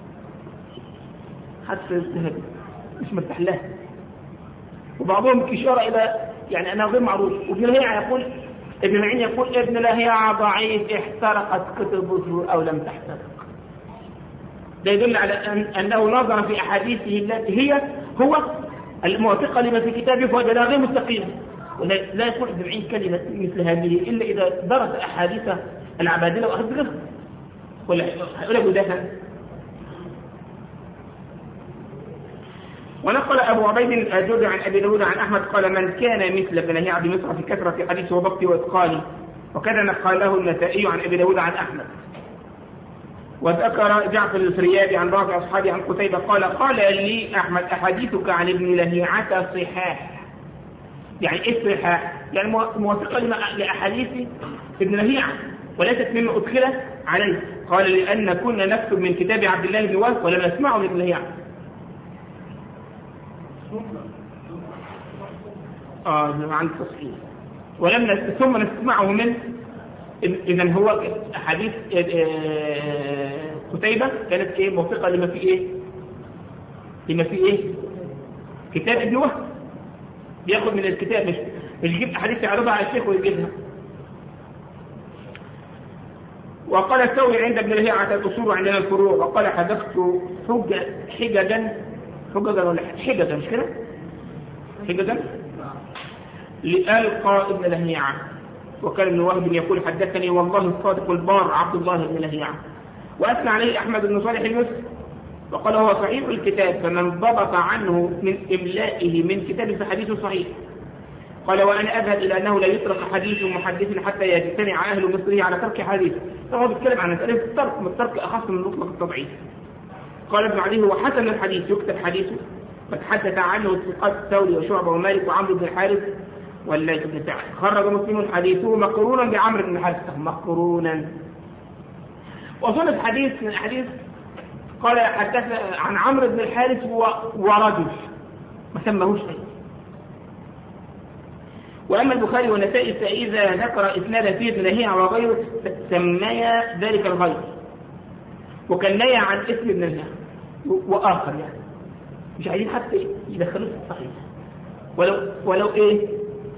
A: حتى الذهبي مش مرتاح له، وبعضهم إشارة إلى يعني أنه غير معروف. وابن لهيعة يقول، ابن معين يقول ابن لهيعة ضعيف احترقت كتبه أو لم تحترق. ده يدل على أن أنه نظر في أحاديثه التي هي هو الموافقة لما في كتابه فوجدها غير مستقيمة. لا يقول ابن معين كلمة مثل هذه إلا إذا درس أحاديث العبادلة وأخذ غيرها، ولا هيقول أبو دافع. ونقل أبو عبيد الأجود عن أبي داود عن أحمد قال من كان مثل ابن لهيعة بمصر في كثرة حديثه وضبط وإتقانه، وكذا نقله النسائي عن أبي داود عن أحمد. وذكر جعفر الفريابي عن بعض أصحابه عن قتيبة قال قال لي أحمد أحاديثك عن ابن لهيعة صحاح. يعني إيه صحاح؟ يعني موافقة لأحاديث ابن لهيعة وليست مما أدخل عليه. قال لأن كنا نكتب من كتاب عبد الله بن وهب ولم نسمعه لابن لهيعة. آه عن تصحيح ولم نس... ثم نسمعه من إذن هو حديث قتيبة كانت إيه موافقة لما في إيه لما في إيه كتاب ابن وهب، بياخد من الكتاب، مش مش يجيب أحاديث يعرضها على الشيخ ويجيبها. وقال الثوري عند ابن لهيعة الأصول عندنا الفروع، وقال حدثت حجة حججا حججا ولا حججا مش كده حججا لألقى ابن لهيعة. وكان ابن وهب يقول حدثني والله الصادق البار عبد الله بن لهيعة. وأثنى عليه أحمد بن صالح المسلم وقال هو صحيح الكتاب، فمن ضبط عنه من إملائه من كتاب فحديثه صحيح. قال وأنا أذهب إلى أنه لا يترك حديث محدث حتى يجتمع أهل مصره على ترك حديث. فهو بيتكلم عن مسألة الترك، من الترك أخص من مطلق التضعيف. قال ابن علي هو حسن الحديث يكتب حديثه، قد حدث عنه الثقات الثوري وشعبة ومالك وعمرو بن الحارث والليث بن سعد. خرج مسلم حديثه مقرونا بعمرو بن الحارث مقرونا. وصل الحديث من الحديث قال حدث عن عمرو بن الحارث ورجل ما سماهوش أي. وأما البخاري والنسائي فإذا ذكر إسنادا فيه ابن لهيعة وغيره سميا ذلك الغير، وكان نهي عن اسم ابن لهيعة وآخر، يعني مش عايزين حتى يدخلوه في الصحيح ولو ولو إيه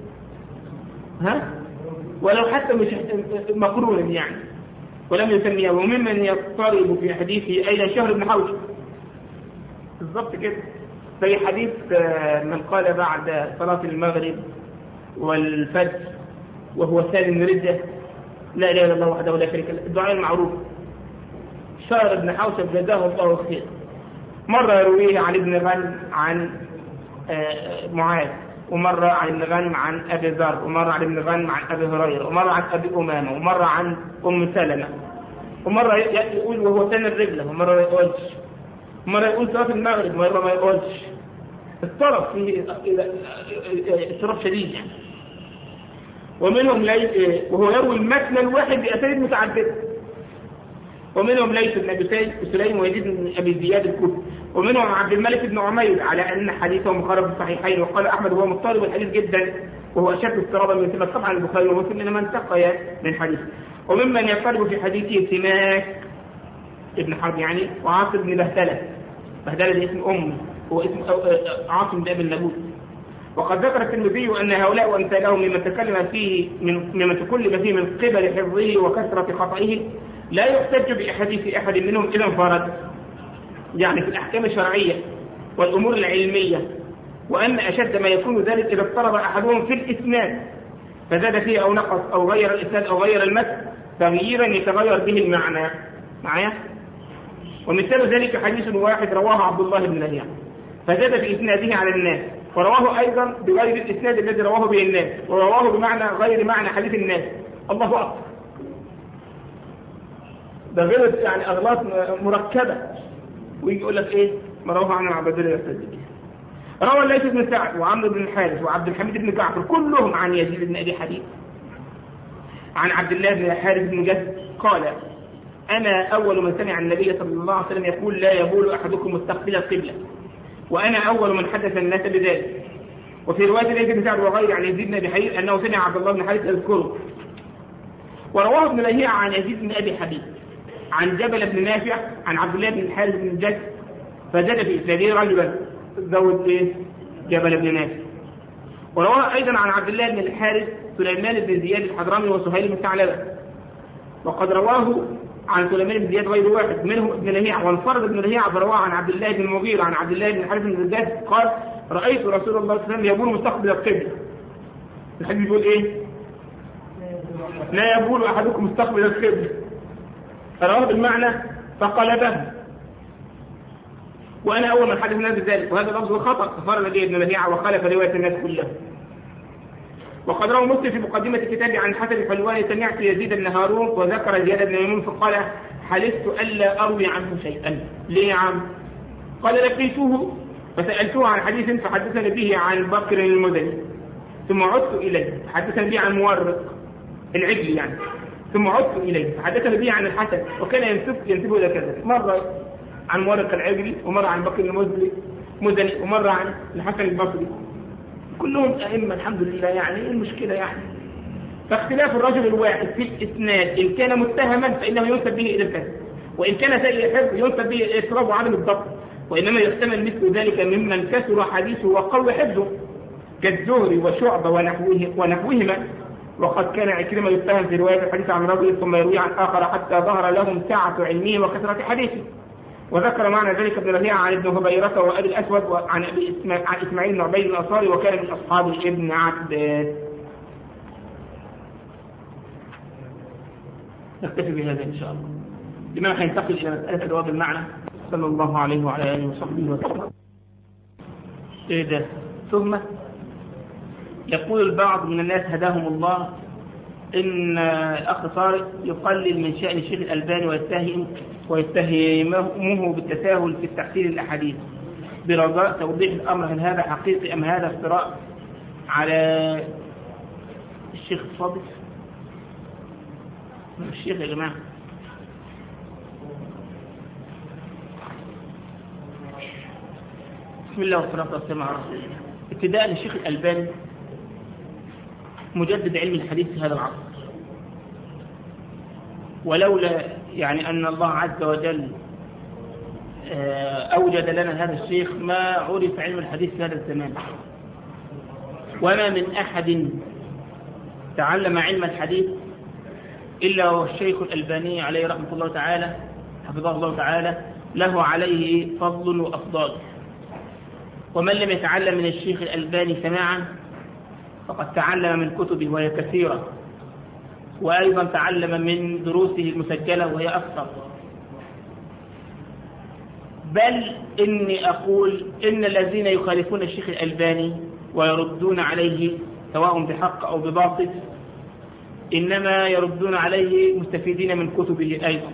A: ها ولو حتى مش مقرونا يعني، ولم يسميه. وممن يضطرب في حديثه أيضا شهر بن حوشب بالضبط كده، زي حديث من قال بعد صلاة المغرب والفجر وهو سالم ردة لا إله إلا الله وحده لا شريك له، الدعاء المعروف. شهر بن حوشب جزاه الله خير، مرة يرويه عن ابن غنم عن معاذ، ومرة عن ابن غنم عن أبي ذر، ومرة عن ابن غنم عن أبي هريرة، ومرة عن أبي أمامة، ومرة عن أم سلمة، ومرة يقول وهو سن الرجلة، ومرة ما يقولش، ومرة يقول صلاة المغرب، ومرة ما يقولش. اضطرب فيه اضطراب شديد يعني. ومنهم ليس وهو يروي المتن الواحد بأسانيد متعددة. ومنهم ليس بن أبي سليم ويزيد بن أبي زياد الكوفي، ومنهم عبد الملك بن عمير على أن حديثه مخرج في الصحيحين. وقال أحمد هو مضطرب الحديث جدا وهو أشد اضطرابا من سمك، طبعا البخاري ومسلم إنما انتقيا من حديثه. وممن يضطرب في حديثه سماك ابن حرب يعني، وعاصم بن بهدلة، بهدلة دي اسم أمه، هو اسم عاصم بن أبي النبوت. وقد ذكر الترمذي أن هؤلاء وأمثالهم ممن تكلم فيه من ممن تكلم فيه من قبل حفظه وكثرة خطئه لا يحتج بأحاديث أحد منهم إذا انفرد، يعني في الأحكام الشرعية والأمور العلمية. وأن أشد ما يكون ذلك إذا اضطرب أحدهم في الإسناد فزاد فيه أو نقص أو غير الإسناد أو غير المتن تغييرا يتغير به المعنى معايا. ومثال ذلك حديث واحد رواه عبد الله بن لهيعة فزاد في إسناده على الناس، ورواه أيضا بغير الإسناد الذي رواه به الناس، ورواه بمعنى غير معنى حديث الناس. الله أكبر، ده غير يعني أغلاط مركبة. ويجي يقول لك إيه ما رواه عن عبد الله الصديق. روى الليث بن سعد وعمرو بن الحارث وعبد الحميد بن جعفر كلهم عن يزيد بن أبي حبيب عن عبد الله بن الحارث بن جد قال أنا أول من سمع النبي صلى الله عليه وسلم يقول لا يبول أحدكم مستقبل القبلة، وأنا أول من حدث الناس بذلك. وفي رواية الليث بن سعد وغيره عن يزيد بن أبي حبيب أنه سمع عبد الله بن الحارث يذكره. ورواه ابن لهيعة عن يزيد بن أبي حبيب عن جبل بن نافع عن عبد الله بن الحارث بن جد فزاد في إسناده رجلا زود إيه جبل بن نافع. ورواه أيضا عن عبد الله بن الحارث سليمان بن زياد الحضرمي وسهيل بن ثعلبة. وقد رواه عن سليمان بن زياد غير واحد منهم ابن لهيعة، وانفرد ابن لهيعة فرواه عن عبد الله بن المغيرة عن عبد الله بن الحارث بن زياد قال رأيت رسول الله صلى الله عليه وسلم يبول مستقبل القبلة. الحديث بيقول إيه لا يبول أحدكم مستقبل القبلة، رواه بالمعنى فقلبه. وأنا أول من حدث الناس بذلك، وهذا لفظ خطأ كفر لديه ابن لهيعة وخالف رواية الناس كلها. وقد روى مسلم في مقدمة الكتاب عن حسن الحلواني سمعت يزيد بن هارون وذكر زياد بن ميمون فقال حلفت ألا أروي عنه شيئا. ليه يا عم؟ قال لقيته فسألته عن حديث فحدثني به عن بكر المزني، ثم عدت إليه فحدثني به عن مورق العجل يعني، ثم عدت إليه فحدثني به عن الحسن وكان ينسب ينسبه إلى كذا، مرة عن مورق العجلي، ومرة عن بكر المزني ومرة عن الحسن البصري، كلهم أئمة الحمد لله. يعني إيه المشكلة يعني؟ فاختلاف الرجل الواحد في الإسناد إن كان متهما فإنه ينسب به إلى الكذب، وإن كان سيء الحفظ ينسب به إلى الإسراف وعدم الضبط، وإنما يحتمل مثل ذلك ممن كثر حديثه وقوي حفظه كالزهري وشعبة ونحوه ونحوهما. وقد كان عكرمة يتهم في رواية الحديث عن رجل ثم يروي عن آخر حتى ظهر لهم سعة علمه وكثرة حديثه. وذكر معنى ذلك ابن لهيعة عن ابن هبيرة وأبي الأسود وعن أبي إسماعيل عن إسماعيل بن عبيد الأنصاري وكان من أصحاب ابن عباس. نكتفي بهذا إن شاء الله، لما حينتقل إلى مسألة أدواب المعنى. صلى الله عليه وعلى آله وصحبه وسلم. إيه ده؟ ثم يقول البعض من الناس هداهم الله إن الأخ صارق يقلل من شأن الشيخ الألباني ويتهم ويتهمه بالتساهل في التحصيل الأحاديث برجاء توضيح الأمر، هل هذا حقيقي أم هذا افتراء على الشيخ الصادق؟ الشيخ يا جماعة بسم الله والصلاة والسلام على رسول الله. ابتداء الشيخ الألباني مجدد علم الحديث في هذا العصر، ولولا يعني أن الله عز وجل أوجد لنا هذا الشيخ ما عرف علم الحديث في هذا الزمان. وما من أحد تعلم علم الحديث إلا هو الشيخ الألباني عليه رحمة الله تعالى حفظه الله تعالى له عليه فضل وأفضال. ومن لم يتعلم من الشيخ الألباني سماعا فقد تعلم من كتبه وهي كثيرة، وأيضا تعلم من دروسه المسجلة وهي أكثر. بل إني أقول إن الذين يخالفون الشيخ الألباني ويردون عليه سواء بحق أو بباطل إنما يردون عليه مستفيدين من كتبه أيضا،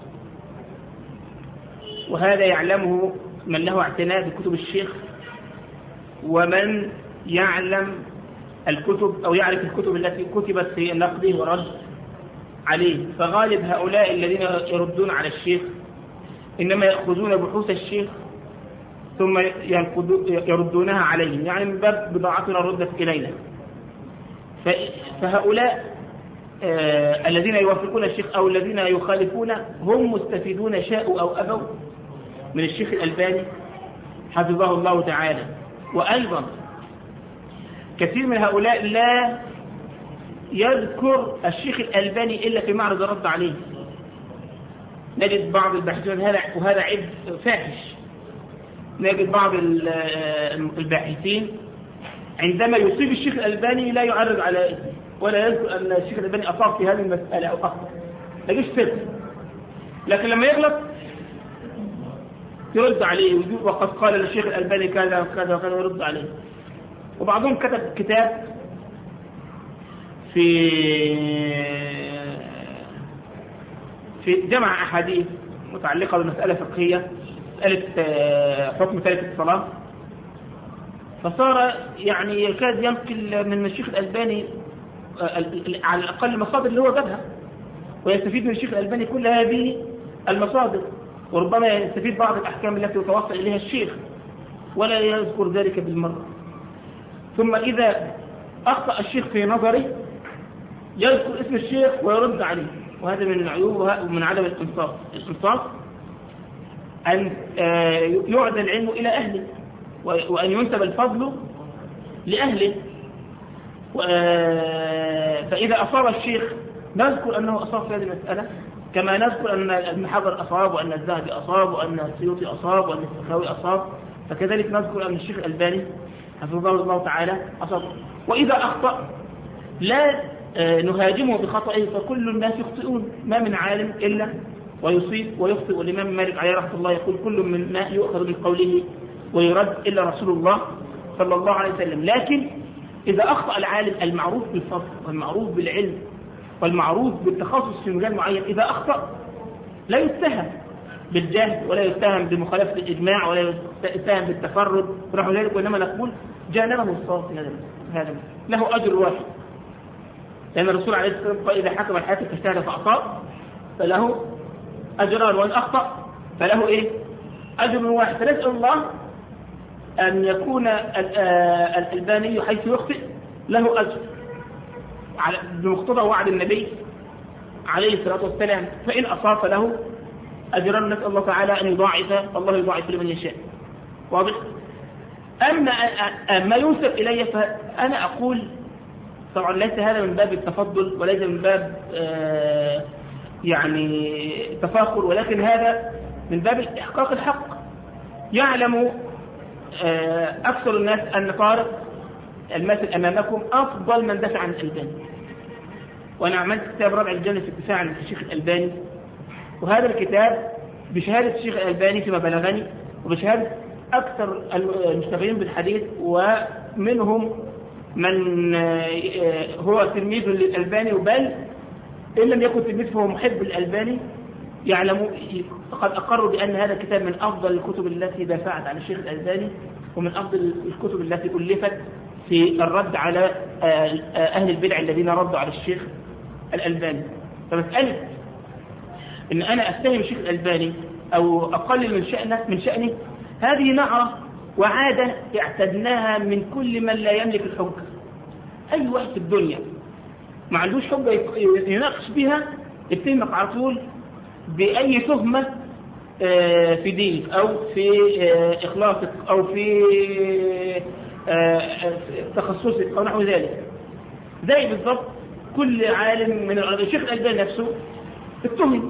A: وهذا يعلمه من له اعتناء بكتب الشيخ ومن يعلم الكتب أو يعرف الكتب التي كتبت في نقده ورد عليه. فغالب هؤلاء الذين يردون على الشيخ إنما يأخذون بحوث الشيخ ثم يردونها عليهم، يعني من باب بضاعتنا ردت إلينا. فهؤلاء آه الذين يوافقون الشيخ أو الذين يخالفون هم مستفيدون شاءوا أو أبوا من الشيخ الألباني حفظه الله تعالى. وأيضا كثير من هؤلاء لا يذكر الشيخ الألباني إلا في معرض الرد عليه. نجد بعض الباحثين هذا وهذا عيب فاحش، نجد بعض الباحثين عندما يصيب الشيخ الألباني لا يعرض على اسمه ولا يذكر أن الشيخ الألباني أصاب في هذه المسألة أو أخطأ، لا يجيش سر، لكن لما يغلط يرد عليه وقد قال الشيخ الألباني كذا وكذا وكذا يرد عليه. وبعضهم كتب كتاب في في جمع أحاديث متعلقة بمسألة فقهية، مسألة حكم ترك الصلاة، فصار يعني يكاد ينقل من الشيخ الألباني على الأقل المصادر اللي هو جابها، ويستفيد من الشيخ الألباني كل هذه المصادر، وربما يستفيد بعض الأحكام التي يتوصل إليها الشيخ ولا يذكر ذلك بالمرة. ثم إذا أخطأ الشيخ في نظره يذكر اسم الشيخ ويرد عليه، وهذا من العيوب ومن عدم الإنصاف. الإنصاف أن يعد العلم إلى أهله وأن ينسب الفضل لأهله. فإذا أصاب الشيخ نذكر أنه أصاب في هذه المسألة كما نذكر أن ابن حجر أصاب وأن الذهبي أصاب وأن السيوطي أصاب وأن السخاوي أصاب، فكذلك نذكر أن الشيخ الألباني حفظه الله تعالى أصاب. وإذا أخطأ لا نهاجمه بخطئه، فكل الناس يخطئون، ما من عالم إلا ويصيب ويخطئ. والإمام مالك عليه رحمة الله يقول كل منا يؤخذ من قوله ويرد إلا رسول الله صلى الله عليه وسلم. لكن إذا أخطأ العالم المعروف بالفضل والمعروف بالعلم والمعروف بالتخصص في مجال معين، إذا أخطأ لا يتهم بالجهل ولا يتهم بمخالفة الإجماع ولا يتهم بالتفرد ونحو ذلك، وإنما نقول جانبه الصواب في هذا له أجر واحد، لأن الرسول عليه الصلاة والسلام قال إذا حكم الحاكم فاجتهد فأصاب فله أجران، وإن أخطأ فله إيه؟ أجر واحد. فنسأل الله أن يكون الألباني حيث يخطئ له أجر بمقتضى وعد النبي عليه الصلاة والسلام، فإن أصاب فله أجران. نسأل الله تعالى أن يضاعف، الله يضاعف لمن يشاء. واضح؟ أما ما ينسب إلي فأنا أقول طبعا ليس هذا من باب التفضل وليس من باب آه يعني تفاخر، ولكن هذا من باب إحقاق الحق. يعلم آه أكثر الناس أن طارق المثل أمامكم أفضل من دفع عن الألباني، وأنا عملت كتاب ربع الجنة في الدفاع عن الشيخ الألباني، وهذا الكتاب بشهادة الشيخ الألباني فيما بلغني وبشهادة أكثر المشتغلين بالحديث، ومنهم من هو تلميذ للألباني، بل إن لم يكن تلميذ فهو محب الألباني، يعلم قد أقروا بأن هذا الكتاب من أفضل الكتب التي دافعت عن الشيخ الألباني ومن أفضل الكتب التي ألفت في الرد على أهل البدع الذين ردوا على الشيخ الألباني. فمسألة إن أنا أتهم الشيخ الألباني أو أقلل من شأنه من شأنه هذه نعرة وعادة اعتدناها من كل من لا يملك الحجة. أي واحد في الدنيا ما عندوش حجة يناقش بها يتهمك على طول بأي تهمة في دينك أو في إخلاصك أو في تخصصك أو نحو ذلك. زي بالضبط كل عالم من الشيخ الألباني نفسه اتهم،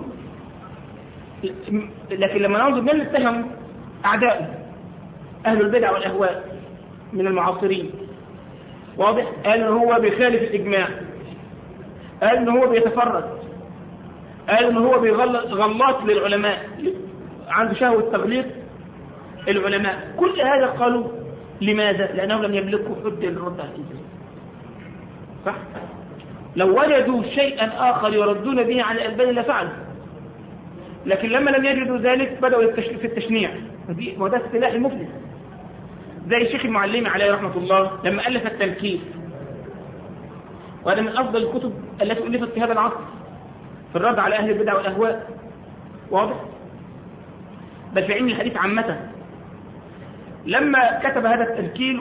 A: لكن لما ننظر من اتهم أعدائه أهل البدع والأهواء من المعاصرين، واضح؟ قال إن هو بيخالف الإجماع، قال إن هو بيتفرد، قال إن هو بيغلط للعلماء، عنده شهوة تغليط العلماء. كل هذا قالوا لماذا؟ لأنهم لم يملكوا حجة للرد على الإنسان. صح؟ لو وجدوا شيئا آخر يردون به على الألباني لفعلوا، لكن لما لم يجدوا ذلك بدأوا في التشنيع، وده السلاح المفلس. زي الشيخ المعلمي عليه رحمة الله لما ألف التمكين، وهذا من أفضل الكتب التي ألفت في هذا العصر في الرد على أهل البدع والأهواء، واضح؟ بل في علم الحديث عامة. لما كتب هذا التمكين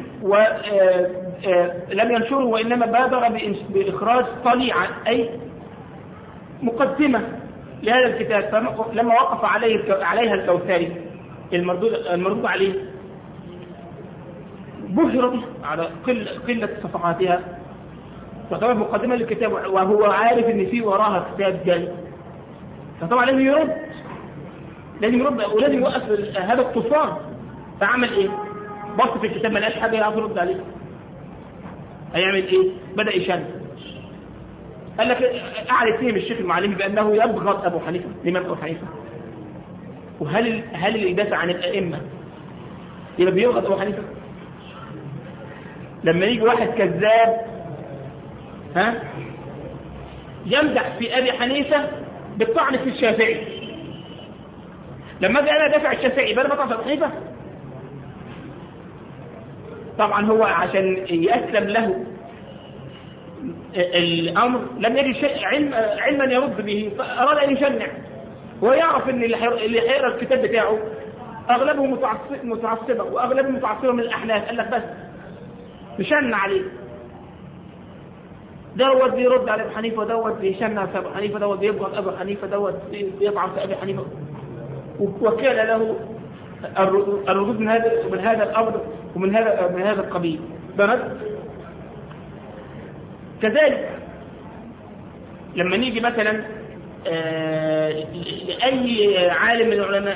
A: ولم ينشره وإنما بادر بإخراج طليعة أي مقدمة لهذا الكتاب، لما وقف عليه عليها الكوثري المردود المردود عليه بشر به على قلة قلة صفحاتها، وطبعا مقدمة للكتاب وهو عارف ان في وراها كتاب جاي، فطبعا لازم يرد لازم يرد ولازم يوقف هذا الطوفان. فعمل ايه؟ بص في الكتاب ما لقاش حاجه يعرف يرد عليه، هيعمل ايه؟ بدا يشن. قال لك قعد يتهم الشيخ المعلمي بانه يبغض ابو حنيفه، الامام ابو حنيفه. وهل هل اللي يدافع عن الائمه يبقى بيبغض ابو حنيفه؟ لما يجي واحد كذاب ها يمدح في ابي حنيفه بالطعن في الشافعي، لما اجي انا دافع الشافعي يبقى انا بطعن في ابو حنيفه؟ طبعا هو عشان يسلم له الامر لم يجد شيء علم علما يرد به، فاراد ان يشنع. وهو يعرف ان اللي هيقرا الكتاب بتاعه اغلبه متعصب متعصبه واغلبه متعصبه من الاحناف، قال لك بس يشنع عليه، دوت بيرد على ابو حنيفه ودوت بيشنع في ابو حنيفه، دوت بيبغض ابو حنيفه، دوت بيطعن في ابي حنيفه، وكان له الردود من هذا من هذا الامر ومن هذا من هذا القبيل. برد كذلك لما نيجي مثلا لاي عالم من العلماء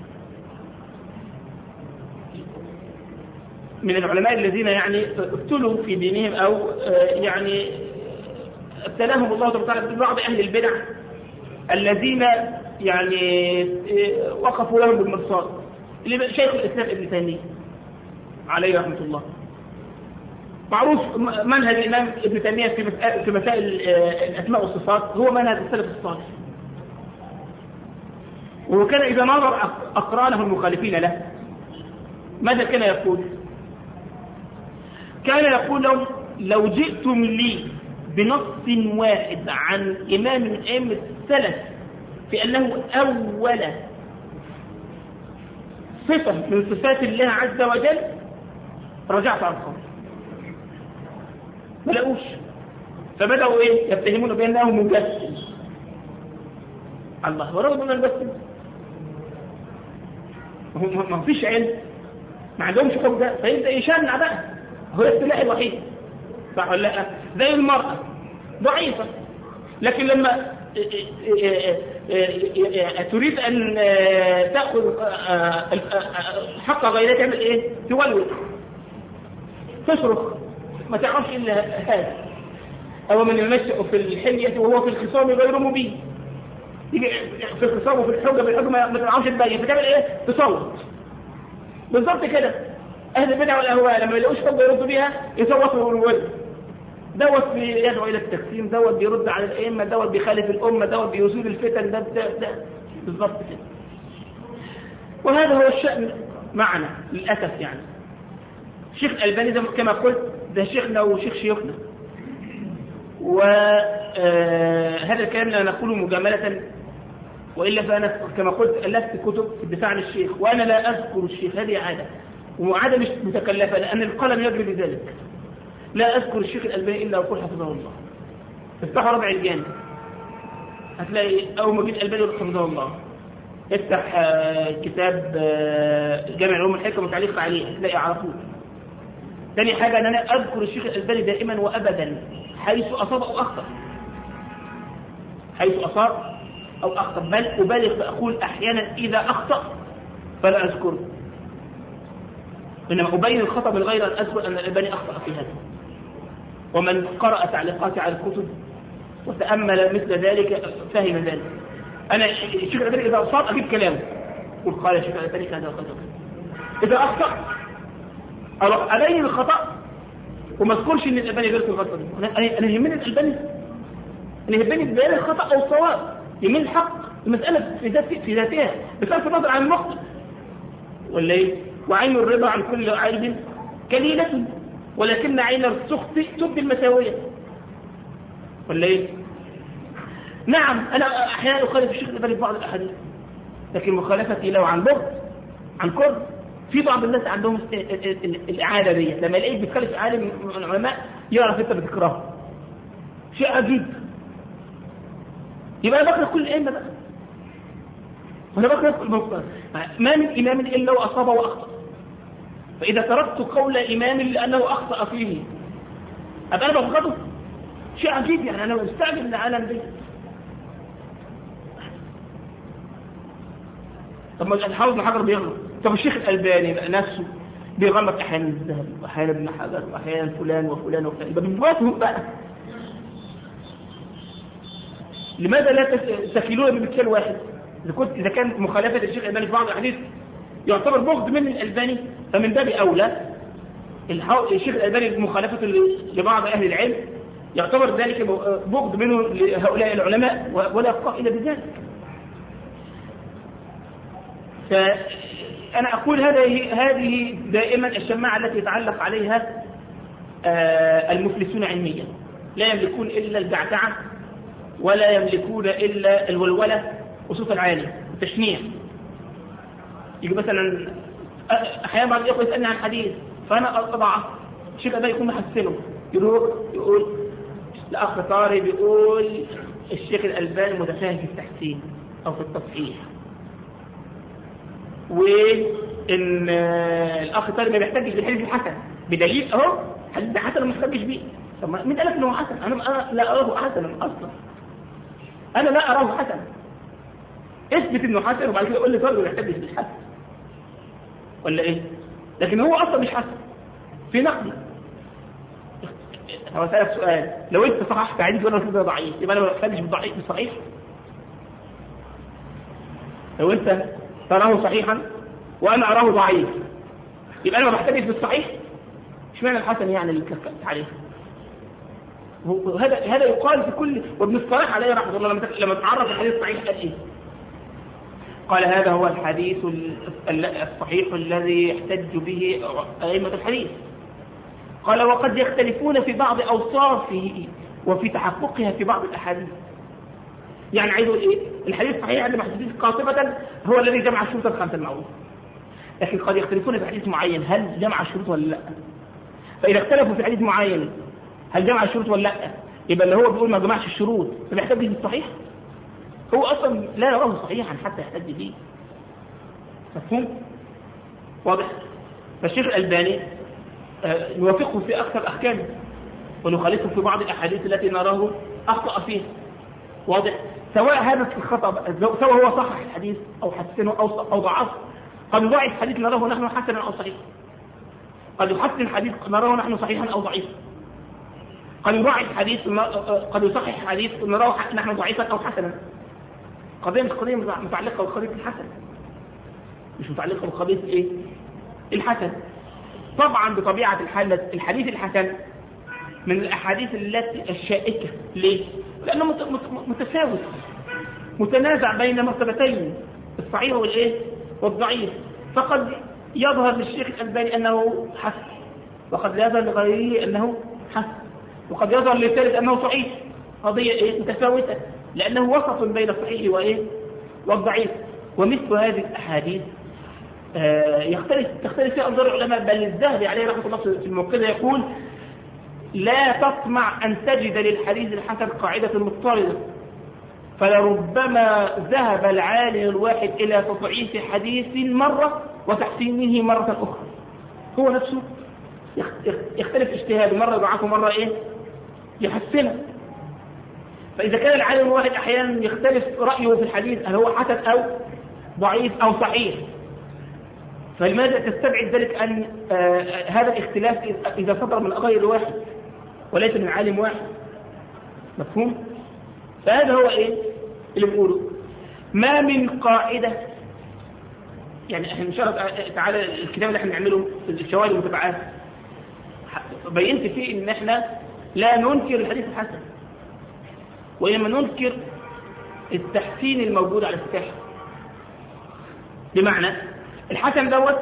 A: من العلماء الذين يعني ابتلوا في دينهم او يعني ابتلاهم الله سبحانه وتعالى ببعض اهل البدع الذين يعني وقفوا لهم بالمرصاد، شيخ الاسلام ابن تيميه عليه رحمه الله. معروف منهج الامام ابن تيميه في في مسائل الاسماء والصفات هو منهج السلف الصالح، وكان اذا نظر اقرانه المخالفين له ماذا كان يقول؟ كان يقول لهم لو جئتم لي بنص واحد عن امام من ائمه السلف في انه اول صفه من صفات الله عز وجل رجعت عن القول، ما لقوش، فبداوا ايه؟ يتهمون بانه مجسم. الله ورغم من المجسم ما فيش علم، ما عندهمش حجه، فيبدا يشنع بقى، هو السلاح الوحيد. صح ولا لا؟ زي المراه ضعيفه، لكن لما تريد ان تاخذ حق غيرها تعمل ايه؟ تولول، تصرخ، ما تعرفش الا هذا. او من ينشأ في الحليه وهو في الخصام غير مبين، يجي في الخصام وفي الحجه بالحجه ما تعرفش تبين، فتعمل ايه؟ تصوت. بالضبط كده اهل البدع والاهواء لما يلاقوش حجه يردوا بيها يصوتوا ويقولوا دوت بيدعو الى التقسيم، دوت بيرد على الائمه، دوت بيخالف الامه، دوت بيزيل الفتن، ده ده بالضبط كده. وهذا هو الشأن معنا للاسف. يعني شيخ الألباني كما قلت ده شيخنا وشيخ شيوخنا، وهذا الكلام لا نقوله مجاملة، وإلا فأنا كما قلت ألفت كتب في الدفاع عن الشيخ وأنا لا أذكر الشيخ، هذه عادة وعادة مش متكلفة لأن القلم يجري بذلك. لا أذكر الشيخ الألباني إلا وقل حفظه الله. افتحوا ربع الجانب هتلاقي أول ما جيت الألباني يقول حفظه الله. افتح آه كتاب آه جامع العلوم الحكم وتعليق عليه هتلاقي على طول. ثاني حاجة أن أنا أذكر الشيخ الألباني دائما وأبدا حيث أصاب أو أخطأ، حيث أصاب أو أخطأ، بل أبالغ فأقول أحيانا إذا أخطأ فلا أذكره، إنما أبين الخطأ من غير أن أذكر أن الألباني أخطأ في هذا. ومن قرأ تعليقاتي على الكتب وتأمل مثل ذلك فهم ذلك. أنا الشيخ الألباني إذا أصاب أجيب كلامه قل قال الشيخ الألباني كذا وكذا، إذا أخطأ أروح أبين الخطأ وما أذكرش إن الألباني غير في الغلطة دي. أنا أنا يهمني الألباني، أنا يهمني بيان الخطأ أو الصواب، يهمني الحق، المسألة في ذات في ذاتها بصرف النظر عن المخطئ ولا إيه؟ وعين الرضا عن كل عيب كليلة ولكن عين السخط تبدي المساوية ولا إيه؟ نعم أنا أحيانا أخالف الشيخ الألباني في بعض الأحاديث، لكن مخالفتي له عن بعد عن قرب. في بعض الناس عندهم الإعادة دي، لما يلاقيك بتخالف عالم من العلماء يعرف أنت بتكرهه، شيء عجيب. يبقى أنا بكره كل الأئمة بقى، وأنا بكره كل موقف. ما من إمام إلا وأصاب وأخطأ، فإذا تركت قول إمام لأنه أخطأ فيه أبقى أنا بغضه، شيء عجيب. يعني أنا مستعجب من العالم دي. طب ما الحافظ بن حجر بيغلط، طب الشيخ الألباني بقى نفسه بيغلط أحيانا الذهب وأحيانا ابن حجر وأحيانا فلان وفلان وفلان، يبقى بيغلطهم بقى. لماذا لا تكيلون بمثال واحد؟ إذا كنت إذا كان مخالفة الشيخ الألباني في بعض الأحاديث يعتبر بغض من الألباني، فمن باب أولى الشيخ الألباني بمخالفة لبعض أهل العلم يعتبر ذلك بغض منه لهؤلاء العلماء ولا يبقى إلا بذلك. فأنا أقول هذه هذه دائما الشماعة التي يتعلق عليها المفلسون علميا، لا يملكون إلا الجعجعة ولا يملكون إلا الولولة وصوت العالي والتشنيع. يجي مثلا أحيانا بعض الإخوة يسألني عن حديث فأنا أضعه، الشيخ ده يكون محسنه يروح يقول الأخ طارق بيقول الشيخ الألباني متفاهم في التحسين أو في التصحيح، وإن الأخ طارق ما بيحتاجش بالحديث الحسن بدليل أهو حديث حسن ما يحتاجش بيه. طب مين قال لك إنه حسن؟ أنا لا أراه حسنا أصلا، أنا لا أراه حسنا. اثبت إنه حسن وبعد كده قول لي طارق ما يحتاجش بالحسن ولا إيه؟ لكن هو أصلا مش حسن في نقدي. هو سألك سؤال، لو أنت صححت حديث وأنا كده ضعيف يبقى أنا ما بحتاجش بالضعيف بالصحيح؟ لو أنت تراه صحيحا وأنا أراه ضعيف يبقى أنا ما بحتاجش بالصحيح؟ مش معنى الحسن يعني اللي كفت عليه. هذا هذا يقال في كل، وابن الصلاح عليه رحمه الله لما لما تعرف الحديث الصحيح قال إيه؟ قال هذا هو الحديث الصحيح الذي يحتج به أئمة الحديث. قال وقد يختلفون في بعض أوصافه وفي تحققها في بعض الأحاديث. يعني عايز اقول ايه؟ الحديث الصحيح عند محدثين قاطبة هو الذي جمع الشروط الخمسة المعروفة، لكن قد يختلفون في حديث معين هل جمع الشروط ولا لا. فإذا اختلفوا في حديث معين هل جمع الشروط ولا لا، يبقى اللي هو بيقول ما جمعش الشروط فبيحتاج به بالصحيح، هو أصلا لا يراه صحيحا حتى يحتاج به. مفهوم؟ واضح؟ فالشيخ الألباني نوافقه في أكثر أحكامه ونخالفه في بعض الأحاديث التي نراه أخطأ فيها. واضح؟ سواء هذا الخطأ سواء هو صحح الحديث أو حسنه أو أو ضعفه. قد يضعف حديث نراه نحن حسنا أو صحيح، قد يحسن حديث نراه نحن صحيحا أو ضعيفا، قد يضعف حديث قد يصحح حديث نراه نحن ضعيفا أو حسنا. قضية مش قضية متعلقة بقضية الحسن، مش متعلقة بقضية إيه؟ الحسن. طبعا بطبيعة الحال الحديث الحسن من الأحاديث التي الشائكة. ليه؟ لأنه متساوي متنازع بين مرتبتين الصحيح والإيه؟ والضعيف. فقد يظهر للشيخ الألباني أنه حسن، وقد يظهر لغيره أنه حسن، وقد يظهر للثالث أنه صحيح. قضية إيه؟ متفاوتة لأنه وسط بين الصحيح وإيه؟ والضعيف. ومثل هذه الأحاديث يختلف تختلف فيها أنظار العلماء، بل الذهبي عليه رحمة الله في الموقظة يقول لا تطمع أن تجد للحديث الحسن قاعدة مضطردة، فلربما ذهب العالم الواحد إلى تضعيف حديث مرة وتحسينه مرة أخرى، هو نفسه يختلف اجتهاده، مرة يضعفه مرة إيه يحسنه. فإذا كان العالم الواحد أحيانا يختلف رأيه في الحديث هل هو حسن أو ضعيف أو صحيح، فلماذا تستبعد ذلك أن آه هذا الاختلاف إذا صدر من غير واحد وليس من عالم واحد؟ مفهوم؟ فهذا هو إيه اللي بيقوله، ما من قاعدة، يعني احنا إن شاء الله تعالى الكتاب اللي احنا نعمله في الشواهد والمتابعات بينت فيه إن احنا لا ننكر الحديث الحسن، وإنما ننكر التحسين الموجود على الساحة. بمعنى الحسن دوت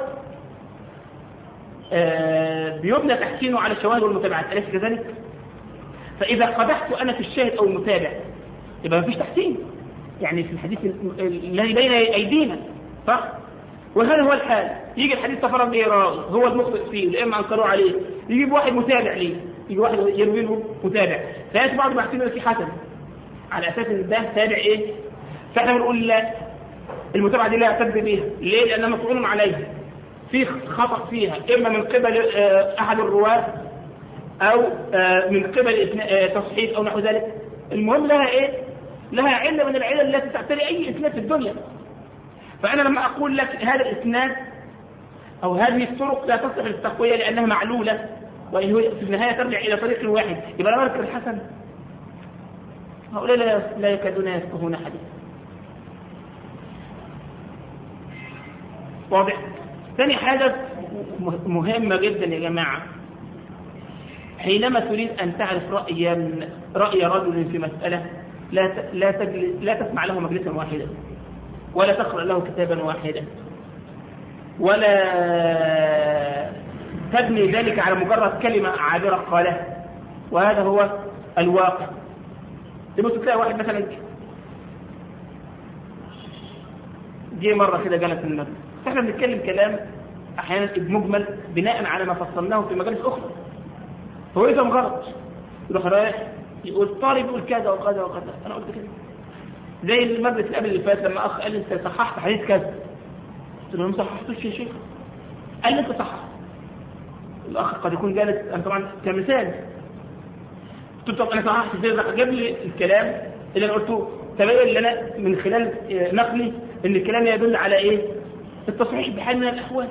A: آه بيبنى تحسينه على الشواهد والمتابعات، أليس كذلك؟ فإذا قدحت أنا في الشاهد أو المتابع يبقى ما فيش تحسين، يعني في الحديث الذي بين أيدينا، صح؟ وهذا هو الحال. يجي الحديث تفرد به راوي هو المخطئ فيه، لإما أنكروا عليه، يجيب واحد متابع ليه، يجي واحد يروي له متابع، فيأتي بعض المحسنين في حسن على أساس إن ده تابع إيه؟ فإحنا بنقول لا، المتابعة دي لا يعتد بها، ليه؟ لأنها مطعون عليها، في خطأ فيها إما من قبل أحد الرواة أو من قبل تصحيح أو نحو ذلك. المهم لها إيه؟ لها علة من العلل التي تعتري أي إسناد في الدنيا. فأنا لما أقول لك هذا الإسناد أو هذه الطرق لا تصلح للتقوية لأنها معلولة وهي في النهاية ترجع إلى طريق واحد، يبقى لا نذكر الحسن. هؤلاء لا يكادون يفقهون حديثا. واضح؟ ثاني حاجة مهمة جدا يا جماعة، حينما تريد أن تعرف رأي رأي رجل في مسألة لا لا تجلس لا تسمع له مجلسا واحدا، ولا تقرأ له كتابا واحدا، ولا تبني ذلك على مجرد كلمة عابرة قالها، وهذا هو الواقع. تبص تلاقي واحد مثلا جه مرة كده جلس النبي، احنا بنتكلم كلام احيانا مجمل بناء على ما فصلناه في مجالس اخرى، هو اذا مغلط يروح رايح يقول طاري بيقول كذا وكذا وكذا، انا قلت كده زي المجلس اللي قبل اللي فات لما اخ قال لي انت صححت حديث كذا، قلت له ما صححتوش يا شيخ، قال لي انت صححت. الاخ قد يكون جالس انا طبعا كمثال، قلت له طب انا صححت ازاي؟ جاب لي الكلام اللي انا قلته، تبين لنا من خلال نقلي ان الكلام يدل على ايه؟ التصحيح بحال من الاحوال.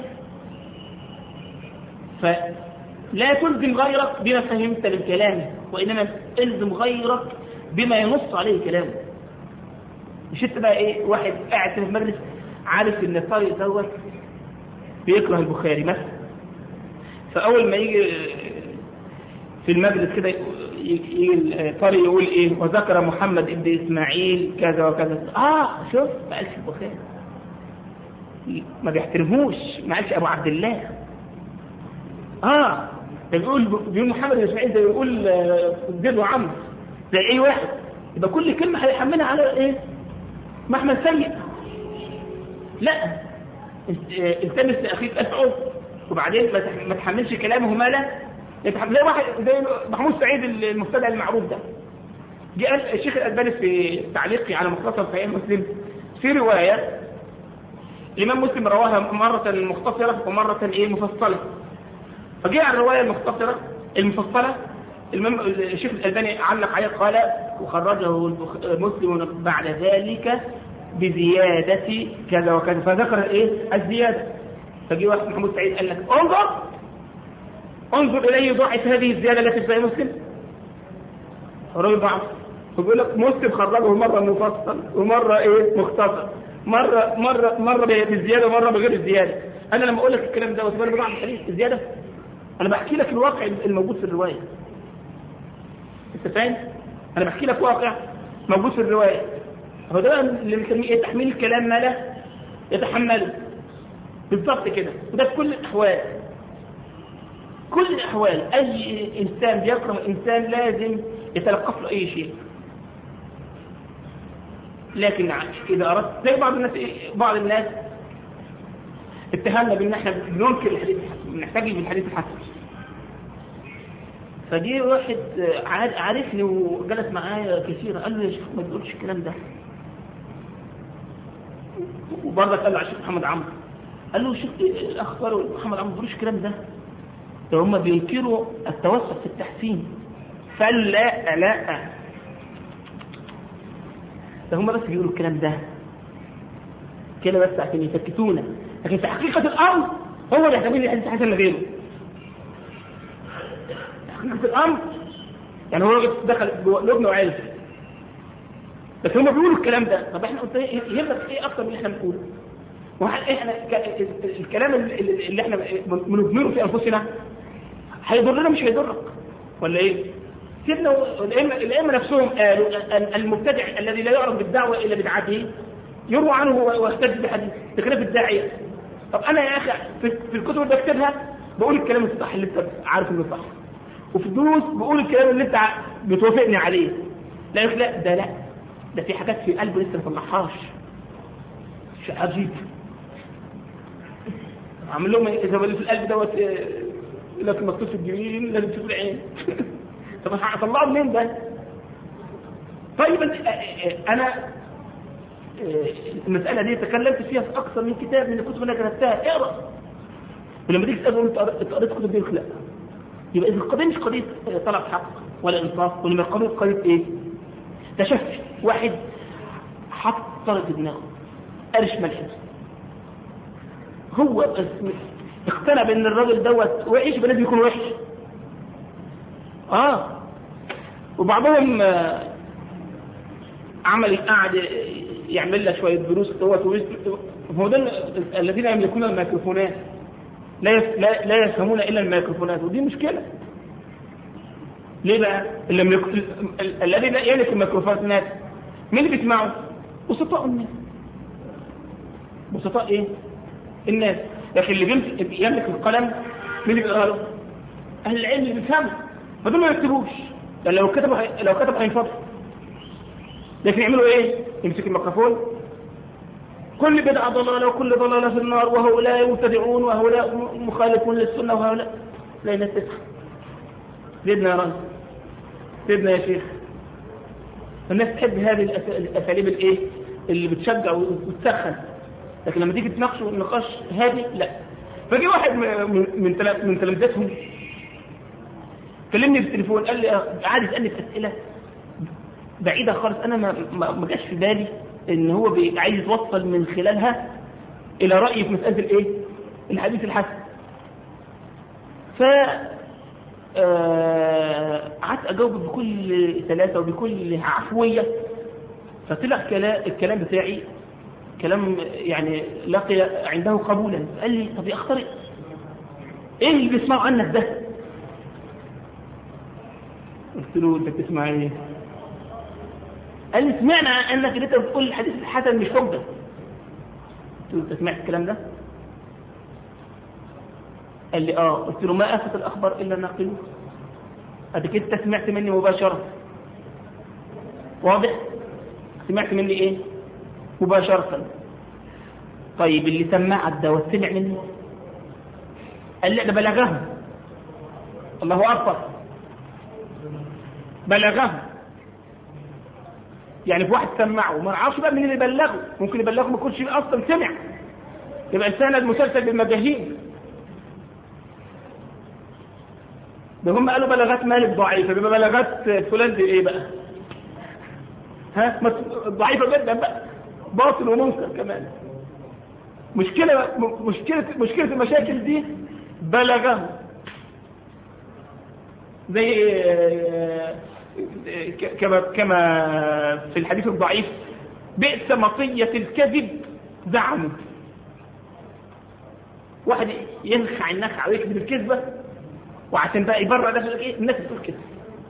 A: فلا تلزم غيرك بما فهمت للكلام، وانما الزم غيرك بما ينص عليه كلامه. مش انت بقى ايه واحد قاعد في المجلس عارف ان الطريق دوت بيكره البخاري مثلا، فاول ما يجي في المجلس كده يجي الطريق يقول ايه وذكر محمد ابن اسماعيل كذا وكذا، اه شوف ما قالش البخاري، ما بيحترموش، ما قالش ابو عبد الله، اه ده بيقول بيقول محمد بن اسماعيل، ده بيقول زيد وعمرو زي اي واحد، يبقى كل كلمه هيحملها على ايه؟ محمد سيء. لا، التمس لاخيك اسعد، وبعدين ما تحملش كلامه ما لا يتحمل. زي واحد زي محمود سعيد المبتدع المعروف ده، جاء الشيخ الألباني في تعليقه على مختصر صحيح مسلم في روايه الامام مسلم رواها مره مختصره ومره ايه مفصله، فجاء على الروايه المختصره المفصله الامام الشيخ الألباني علق عليه قال وخرجه مسلم بعد ذلك بزياده كذا وكذا، فذكر ايه الزياده. فجاء واحد محمود سعيد قال لك انظر انظر اليه ضاعت هذه الزياده التي في مسلم، الراجل ضعف، فبيقول لك مسلم خرجه مره مفصل ومره ايه مختصر، مره مره مره بالزياده ومره بغير الزياده. انا لما اقول لك الكلام ده وتبقى انا بضعف الحديث الزياده، انا بحكي لك الواقع الموجود في الروايه، انت فاهم؟ انا بحكي لك واقع موجود في الروايه، هو ده اللي بنسميه ايه تحميل الكلام ما لا يتحمله بالضبط كده. وده في كل الاحوال، كل الاحوال اي انسان بيكرم انسان لازم يتلقف له اي شيء، لكن اذا اردت زي بعض الناس بعض الناس اتهمنا بان احنا بننكر الحديث الحسن، بنحتاج بالحديث الحسن. فجي واحد عارفني وجلس معايا كثيرا قال له يا شيخ ما تقولش الكلام ده. وبرضه قال له على الشيخ محمد عمرو، قال له شيخ الاخبار محمد عمرو ما تقولش الكلام ده، ده هم بينكروا التوسع في التحسين. فقال لا لا ده هم بس بيقولوا الكلام ده كده بس عشان يسكتونا، لكن في حقيقة الأمر هو اللي يحتاجين الحديث الحسن لغيره. حقيقة الأمر يعني هو دخل لبنى وعيلة، بس هم بيقولوا الكلام ده. طب احنا قلت يهمك ايه اكتر من اللي احنا بنقوله؟ وهل احنا الكلام اللي احنا بنضمنه في انفسنا هيضرنا مش هيضرك ولا ايه؟ سيدنا الائمه الائمه نفسهم قالوا المبتدع الذي لا يعرف بالدعوه الا بدعته يروى عنه ويحتج بحديث بخلاف الداعيه. طب انا يا اخي في الكتب اللي بكتبها بقول الكلام الصح اللي انت عارف انه صح، وفي الدروس بقول الكلام اللي انت بتوافقني عليه. لا يا اخي لا ده لا ده في حاجات في قلبه لسه ما طلعهاش. شيء عجيب. عامل لهم اذا اللي في القلب دوت لكن مكتوب في الجبين لازم تشوف العين. طب هطلعه منين ده؟ طيب انا المساله دي تكلمت فيها في اكثر من كتاب من الكتب اللي انا كتبتها. اقرا ولما تيجي تساله انت قريت كتب دي لا، يبقى اذا القضيه مش قضيه طلب حق ولا انصاف، ولا القضيه قضيه ايه؟ تشفي. واحد حط طرف دماغه قرش ملحد، هو اقتنع بان الراجل دوت وحش بلازم يكون وحش. اه وبعضهم عمل قاعد يعمل له شويه دروس دوت. هو ده الذين يملكون الميكروفونات لا لا لا يفهمون الا الميكروفونات، ودي مشكله. ليه بقى؟ الذي لا يملك الميكروفونات مين اللي بيسمعه؟ بسطاء الناس. بسطاء ايه؟ الناس. لكن اللي يملك القلم مين اللي بيقرا له؟ اهل العلم اللي بيفهموا، فدول ما يكتبوش، لان لو كتبوا لو كتبوا هينفضوا. لكن يعملوا ايه؟ يمسك الميكروفون كل بدعه ضلاله وكل ضلاله في النار، وهؤلاء مبتدعون وهؤلاء مخالفون للسنه وهؤلاء لا الناس تسمع. زدنا يا راجل، زدنا يا شيخ. الناس تحب هذه الاساليب الايه اللي بتشجع وتسخن، لكن لما تيجي تناقشوا النقاش هادي لا. فجي واحد من من تلامذتهم كلمني بالتليفون قال لي عايز يسالني في اسئله بعيده خالص، انا ما ما جاش في بالي ان هو عايز يتوصل من خلالها الى رايي في مساله الايه؟ الحديث الحسن. ف قعدت اجاوب بكل سلاسه وبكل عفويه، فطلع الكلام بتاعي كلام يعني لقي عنده قبولا. قال لي طب يا اختار ايه اللي بيسمعوا عنك ده؟ قلت له انت بتسمع ايه؟ قال لي سمعنا انك انت بتقول الحديث الحسن مش حجه. قلت له انت سمعت الكلام ده؟ قال لي اه. قلت له ما آفة الاخبار الا ناقله. اديك انت سمعت مني مباشره، واضح؟ سمعت مني ايه مباشره. طيب اللي سمعك ده وسمع مني؟ قال لي ده بلغه. الله اكبر، بلغه. يعني في واحد سمعه وما نعرفش بقى مين اللي بلغه، ممكن يبلغه ما يكونش اصلا سمع، يبقى السند مسلسل بالمجاهيل. ده هم قالوا بلاغات مالك ضعيفه، بيبقى بلاغات فلان دي ايه بقى؟ ها ضعيفه جدا بقى، باطل ومنكر كمان. مشكله مشكله مشكله المشاكل دي بلغه. زي كما كما في الحديث الضعيف بئس مطيه الكذب زعموا. واحد ينخع النخعه ويكذب الكذبه وعشان بقى يبرر ده يقول ايه؟ الناس بتقول كده.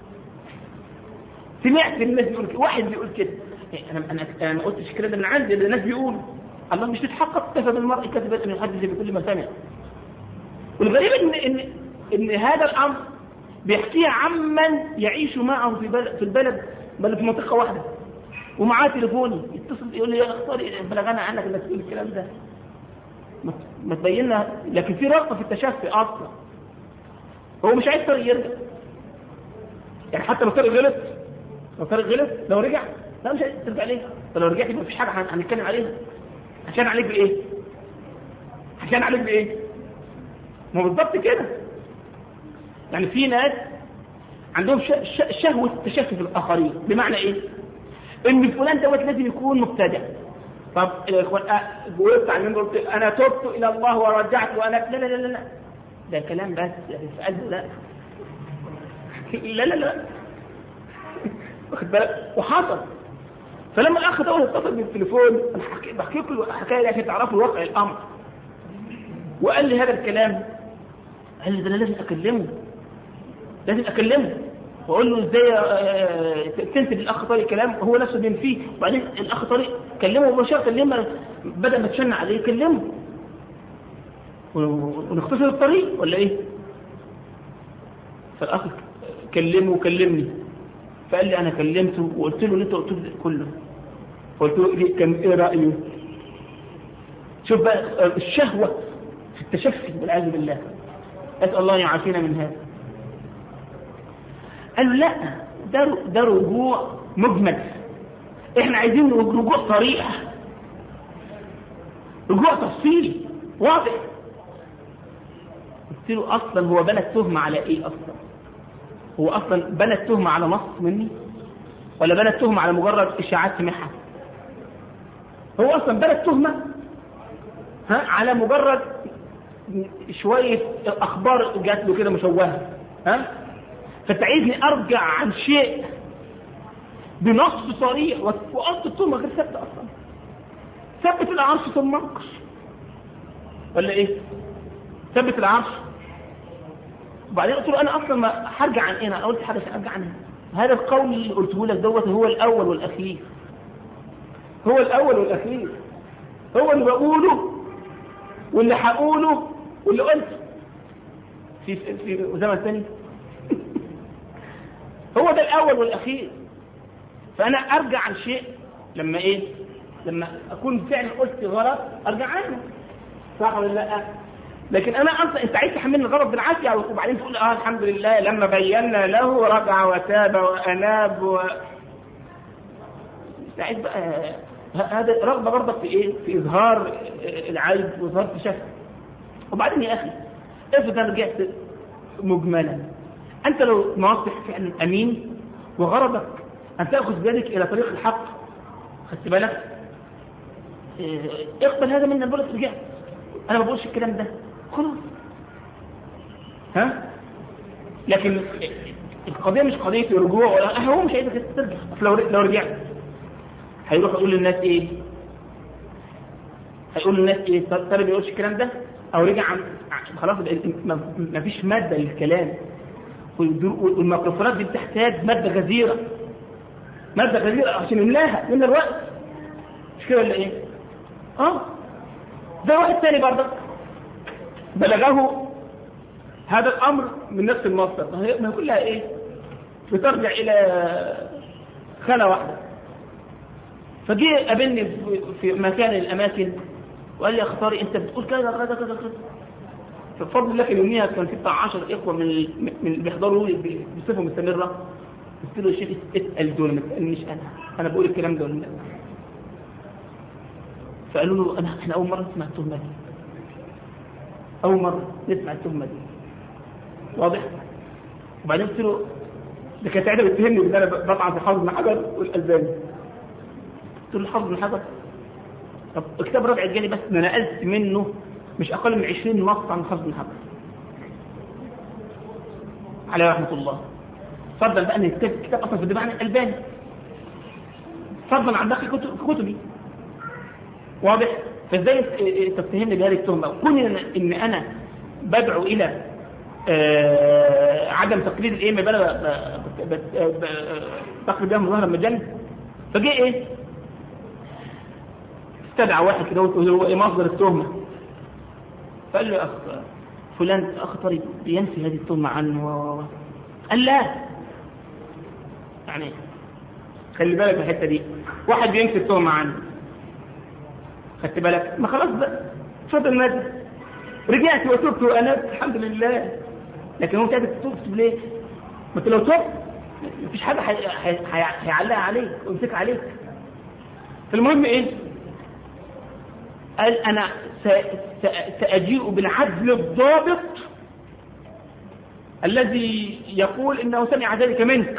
A: سمعت الناس بيقول كده، واحد بيقول كده. انا انا انا ما قلتش الكلام ده من عندي، الناس بيقولوا. الله مش تتحقق كفى بالمرء كذبا من يحدث بكل ما سمع. والغريب ان ان ان هذا الامر بيحكيه عمن يعيش معه في بلد في البلد بل في منطقه واحده، ومعاه تليفوني يتصل يقول لي يا اختار بلغنا عنك انك تقول الكلام ده. ما تبيننا، لكن في رغبة في التشفي أصلا. هو مش عايز طارق يرجع، يعني حتى لو طارق غلط لو طارق غلط لو رجع لا مش عايز ترجع ليه. فلو رجعت ما فيش حاجة هنتكلم عليها. عشان عليك بإيه؟ عشان عليك بإيه؟ ما بالضبط كده. يعني في ناس عندهم شهوة التشفي في الآخرين. بمعنى إيه؟ إن فلان دوت لازم يكون مبتدع. طب جاوبت عن مين؟ قلت أنا تبت إلى الله ورجعت وأنا لا لا لا لا ده كلام بس يعني في قلبه لا لا لا لا واخد بالك. وحصل. فلما الأخ دوت اتصل بالتليفون أنا بحكي لكم الحكاية دي عشان تعرفوا واقع الأمر، وقال لي هذا الكلام، قال لي ده أنا لازم أكلمه لازم أكلمه وأقول له إزاي تنسب الأخ طارق كلام هو نفسه بينفيه. وبعدين الأخ طارق كلمه مباشرة، كلمه بدل ما تشنع عليه كلمه ونختصر الطريق ولا إيه؟ فالأخ كلمه وكلمني، فقال لي أنا كلمته وقلت له اللي أنت قلته كله، قلت له كان إيه رأيه؟ شوف بقى الشهوة في التشفي والعياذ بالله، أسأل الله يعافينا من هذا. قالوا لا ده ده رجوع مجمل، احنا عايزين رجوع صريح، رجوع تفصيلي واضح. قلت له اصلا هو بنى التهمه على ايه اصلا؟ هو اصلا بنى التهمه على نص مني ولا بنى التهمه على مجرد اشاعات سمعها؟ هو اصلا بنى التهمه ها على مجرد شويه اخبار جات له كده مشوهه. ها فانت عايزني ارجع عن شيء بنص صريح واصل التهمه غير ثابته اصلا. ثبت العرش ثم انقش ولا ايه؟ ثبت العرش. وبعدين قلت له انا اصلا ما هرجع عن ايه؟ انا قلت حاجه عشان ارجع عنها. هذا القول اللي قلته لك دوت هو الاول والاخير، هو الاول والاخير، هو اللي بقوله واللي هقوله واللي قلته في في زمن ثاني. هو ده الاول والاخير. فانا ارجع عن شيء لما ايه؟ لما اكون فعلا قلت غلط ارجع عنه، صح ولا لا؟ لكن انا اصلا انت عايز تحملني الغلط بالعافيه وبعدين تقول اه الحمد لله لما بينا له رجع وتاب واناب و... عايز بقى هذا رغبه برضك في ايه؟ في اظهار العيب واظهار الشك. وبعدين يا اخي افرض انا رجعت مجملا، انت لو موظف فعلا امين وغرضك ان تاخذ ذلك الى طريق الحق، خدت بالك؟ اقبل هذا من البلد رجعت. انا ما بقولش الكلام ده خلاص، ها؟ لكن القضيه مش قضيه رجوع ولا هو مش عايزك ترجع. لو لو رجعت هيروح يقول للناس ايه؟ هيقول للناس ايه؟ ترى ما بيقولش الكلام ده او رجع عن خلاص ما فيش ماده للكلام. والميكروفونات دي بتحتاج ماده غزيره، ماده غزيره عشان نملاها من الوقت، مش كده ولا ايه؟ اه ده واحد ثاني برضه بلغه هذا الامر من نفس المصدر، ما كلها ايه؟ بترجع الى خانه واحده. فجي قابلني في مكان الاماكن وقال لي يا اخ طارق انت بتقول كذا كذا كذا كذا. فبفضل الله كان يوميها كان في بتاع عشرة اخوه من من اللي بيحضروا بصفه مستمره. قلت له يا شيخ اسال دول ما تسالنيش انا، انا بقول الكلام ده ولا لا؟ فقالوا له انا احنا اول مره نسمع التهمه دي، اول مره نسمع التهمه دي، واضح؟ وبعدين قلت له ده كانت ساعتها بتهمني ان انا بطعن في حافظ بن حجر والالباني. قلت له حافظ بن حجر طب كتاب ربع الجاني بس انا نقلت منه مش اقل من عشرين نص عن حافظ بن حجر عليه رحمه الله. فضل بقى ان الكتاب كتاب اصلا في الدفاع عن الالباني، فضلا عن باقي كتبي، واضح؟ فازاي تتهمني بهذه التهمه؟ وكون ان انا بدعو الى آه عدم تقليد الائمه بلا تقليد بهم ظهر المجال. فجاء ايه؟ استدعى واحد كده وهو ايه مصدر التهمه، فقال له اخ فلان اخ طارق بينفي هذه التهمه عنه. قال لا، يعني خلي بالك من الحته دي، واحد بينفي التهمه عنه، خدت بالك؟ ما خلاص بقى اتفضل مادة، رجعت وتبت وأنبت الحمد لله. لكن هو كاتب تكتب ليه؟ ما انت لو تبت مفيش حاجة هيعلقها عليك ويمسك عليك. فالمهم ايه؟ قال أنا سأجيء بالعدل الضابط الذي يقول إنه سمع ذلك منك.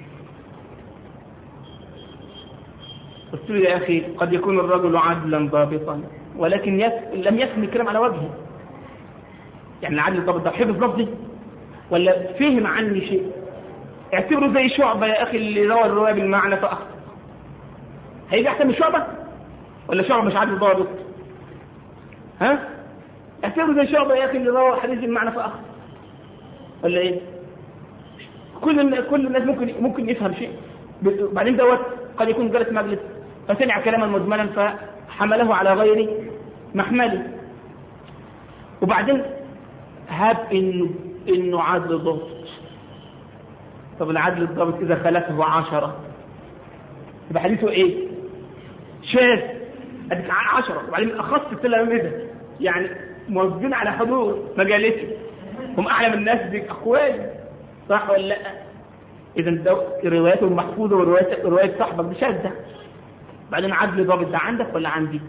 A: قلت له يا أخي قد يكون الرجل عدلا ضابطا ولكن يف... لم يفهم الكلام على وجهه. يعني العدل الضابط ده حفظ لفظي ولا فهم عني شيء؟ اعتبره زي شعبة يا أخي اللي روى الرواية بالمعنى فأخطأ. هيجي أحسن من شعبة ولا شعبة مش عدل ضابط؟ ها؟ اعتبره زي شعبة يا أخي اللي روى حديث بالمعنى فأخطأ ولا إيه؟ كل كل الناس ممكن ممكن يفهم شيء. بعدين دوت قد يكون جلس مجلس فسمع كلاما مجملا فحمله على غير محمله. وبعدين هاب إنه إنه عدل ضابط. طب العدل الضابط إذا خلفه عشرة يبقى حديثه إيه؟ شاذ. أديك عشرة وبعدين أخص التلاميذ يعني موظفين على حضور مجالسه هم أعلم الناس بأقوال صح ولا لا؟ إذا روايته محفوظة ورواية رواية صاحبك دي شاذة. بعدين عدل ضابط ده عندك ولا عندي؟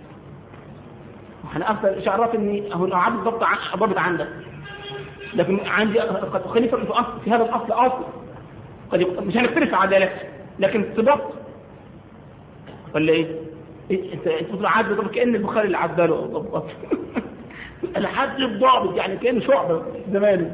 A: وأنا أصلا إيش عرف إني هو عدل ضابط ضابط عندك لكن عندي قد أخالف في أصل في هذا الأصل أصل قد مش هنختلف في عدالته لكن ضبط ولا إيه؟ أنت أنت بتقول عدل ضابط كأن البخاري اللي عدله ضبط العدل الضابط يعني كأنه شعبة زمانه.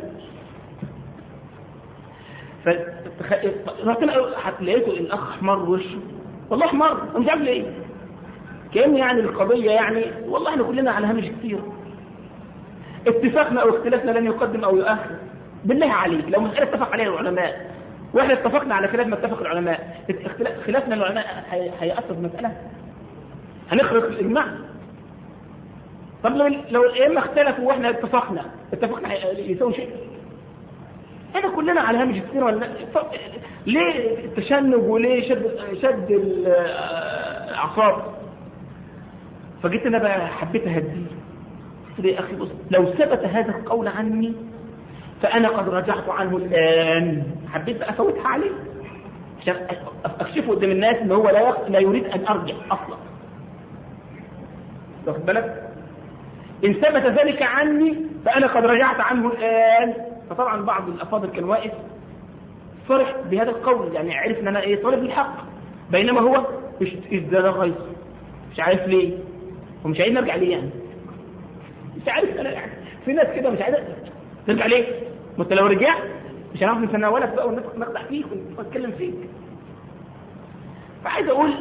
A: فلقيته الأخ أحمر وشه والله أحمر مش عارف ليه كأن يعني القضية يعني والله احنا كلنا على هامش كتير. اتفاقنا أو اختلافنا لن يقدم أو يؤخر بالله عليك. لو مسألة اتفق عليها العلماء واحنا اتفقنا على خلاف ما اتفق العلماء خلافنا العلماء هيأثر في المسألة هنخرق الإجماع. طب لو لو الأئمة اختلفوا واحنا اتفقنا اتفقنا يسوي شيء؟ احنا كلنا على هامش كتير ولا ليه التشنج وليه شد شد الاعصاب؟ فجيت انا بقى حبيت اهديه. قلت له يا اخي بص لو ثبت هذا القول عني فانا قد رجعت عنه الان. حبيت افوتها عليه عشان اكشفه قدام الناس ان هو لا لا يريد ان ارجع اصلا. واخد بالك؟ ان ثبت ذلك عني فانا قد رجعت عنه الان. فطبعا بعض الافاضل كان واقف فرح بهذا القول يعني عرف ان انا ايه طالب الحق بينما هو مش ازداد غيظ مش عارف ليه ومش عايز نرجع ليه يعني مش عارف انا يعني في ناس كده مش عايز ترجع ليه ما انت لو رجعت مش هنعرف نتناولك بقى ونقطع فيك ونتكلم فيك. فعايز اقول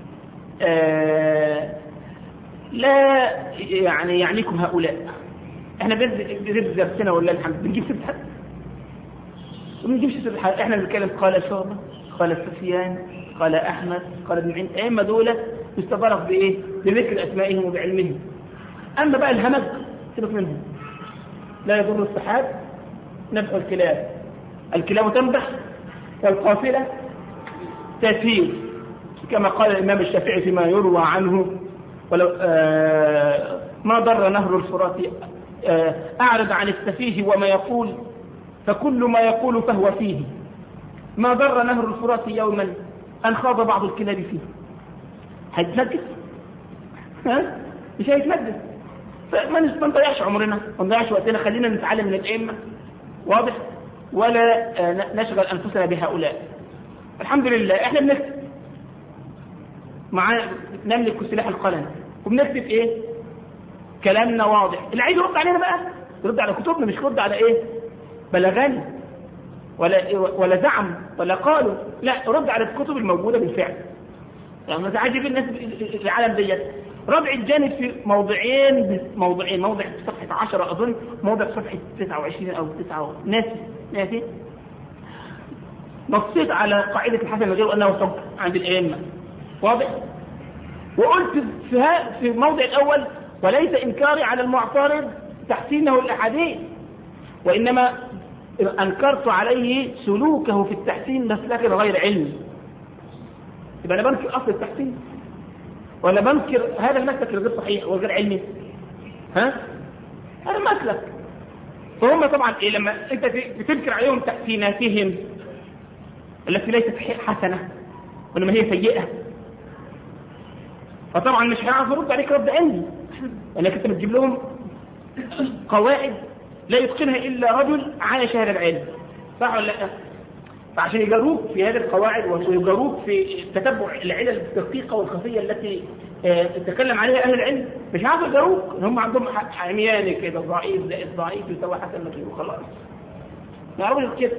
A: آه لا يعني يعنيكم هؤلاء احنا بنرد درسنا ولا الحمد بنجيب سيره حد وما بنجيبش سيره حد. احنا بنتكلم قال شعبة قال سفيان قال احمد قال ابن معين اما دول يستبرق بايه بذكر اسمائهم وبعلمهم. اما بقى الهمج سيبك منهم لا يضر السحاب نبح الكلاب الكلاب تنبح والقافله تسير كما قال الامام الشافعي فيما يروى عنه ولو آه ما ضر نهر الفرات أعرض عن السفيه وما يقول فكل ما يقول فهو فيه. ما ضر نهر الفرات يوما أن خاض بعض الكلاب فيه. هيتنجس؟ ها؟ مش هيتنجس. فما نضيعش عمرنا ما نضيعش وقتنا خلينا نتعلم من الأئمة واضح ولا نشغل أنفسنا بهؤلاء. الحمد لله احنا بنكتب مع نملك سلاح القلم وبنكتب ايه كلامنا واضح. اللي عايز يرد علينا بقى يرد على كتبنا مش يرد على ايه بلغاني ولا ولا زعم ولا قالوا لا رد على الكتب الموجوده بالفعل. يعني ما تعجب الناس العالم ديت ربع الجانب في موضعين موضعين موضع في صفحه عشرة اظن موضع في صفحه تسعة وعشرين او تسعة ناسي ناسي نصيت على قاعده الحسن الغير انه حكم عند الائمه واضح. وقلت في في الموضع الاول وليس إنكاري على المعترض تحسينه الأحاديث وإنما أنكرت عليه سلوكه في التحسين مسلك غير علمي. يبقى أنا بنكر أصل التحسين ولا بنكر هذا المسلك الغير صحيح وغير علمي؟ ها هذا مسلك. فهم طبعا إيه لما انت بتذكر عليهم تحسيناتهم التي ليست حسنة وانما هي سيئة، فطبعا مش هيعرف يرد عليك رد علمي، لانك انت بتجيب لهم قواعد لا يتقنها الا رجل عايش هذا العلم، صح ولا لا؟ فعشان يجروك في هذه القواعد ويجروك في تتبع العلل الدقيقة والخفية التي تتكلم عليها أهل العلم، مش عارف يجروك. هم عندهم عمياني كده، ضعيف زائد ضعيف يساوي حسن مكين وخلاص، ما يعرفوش كده.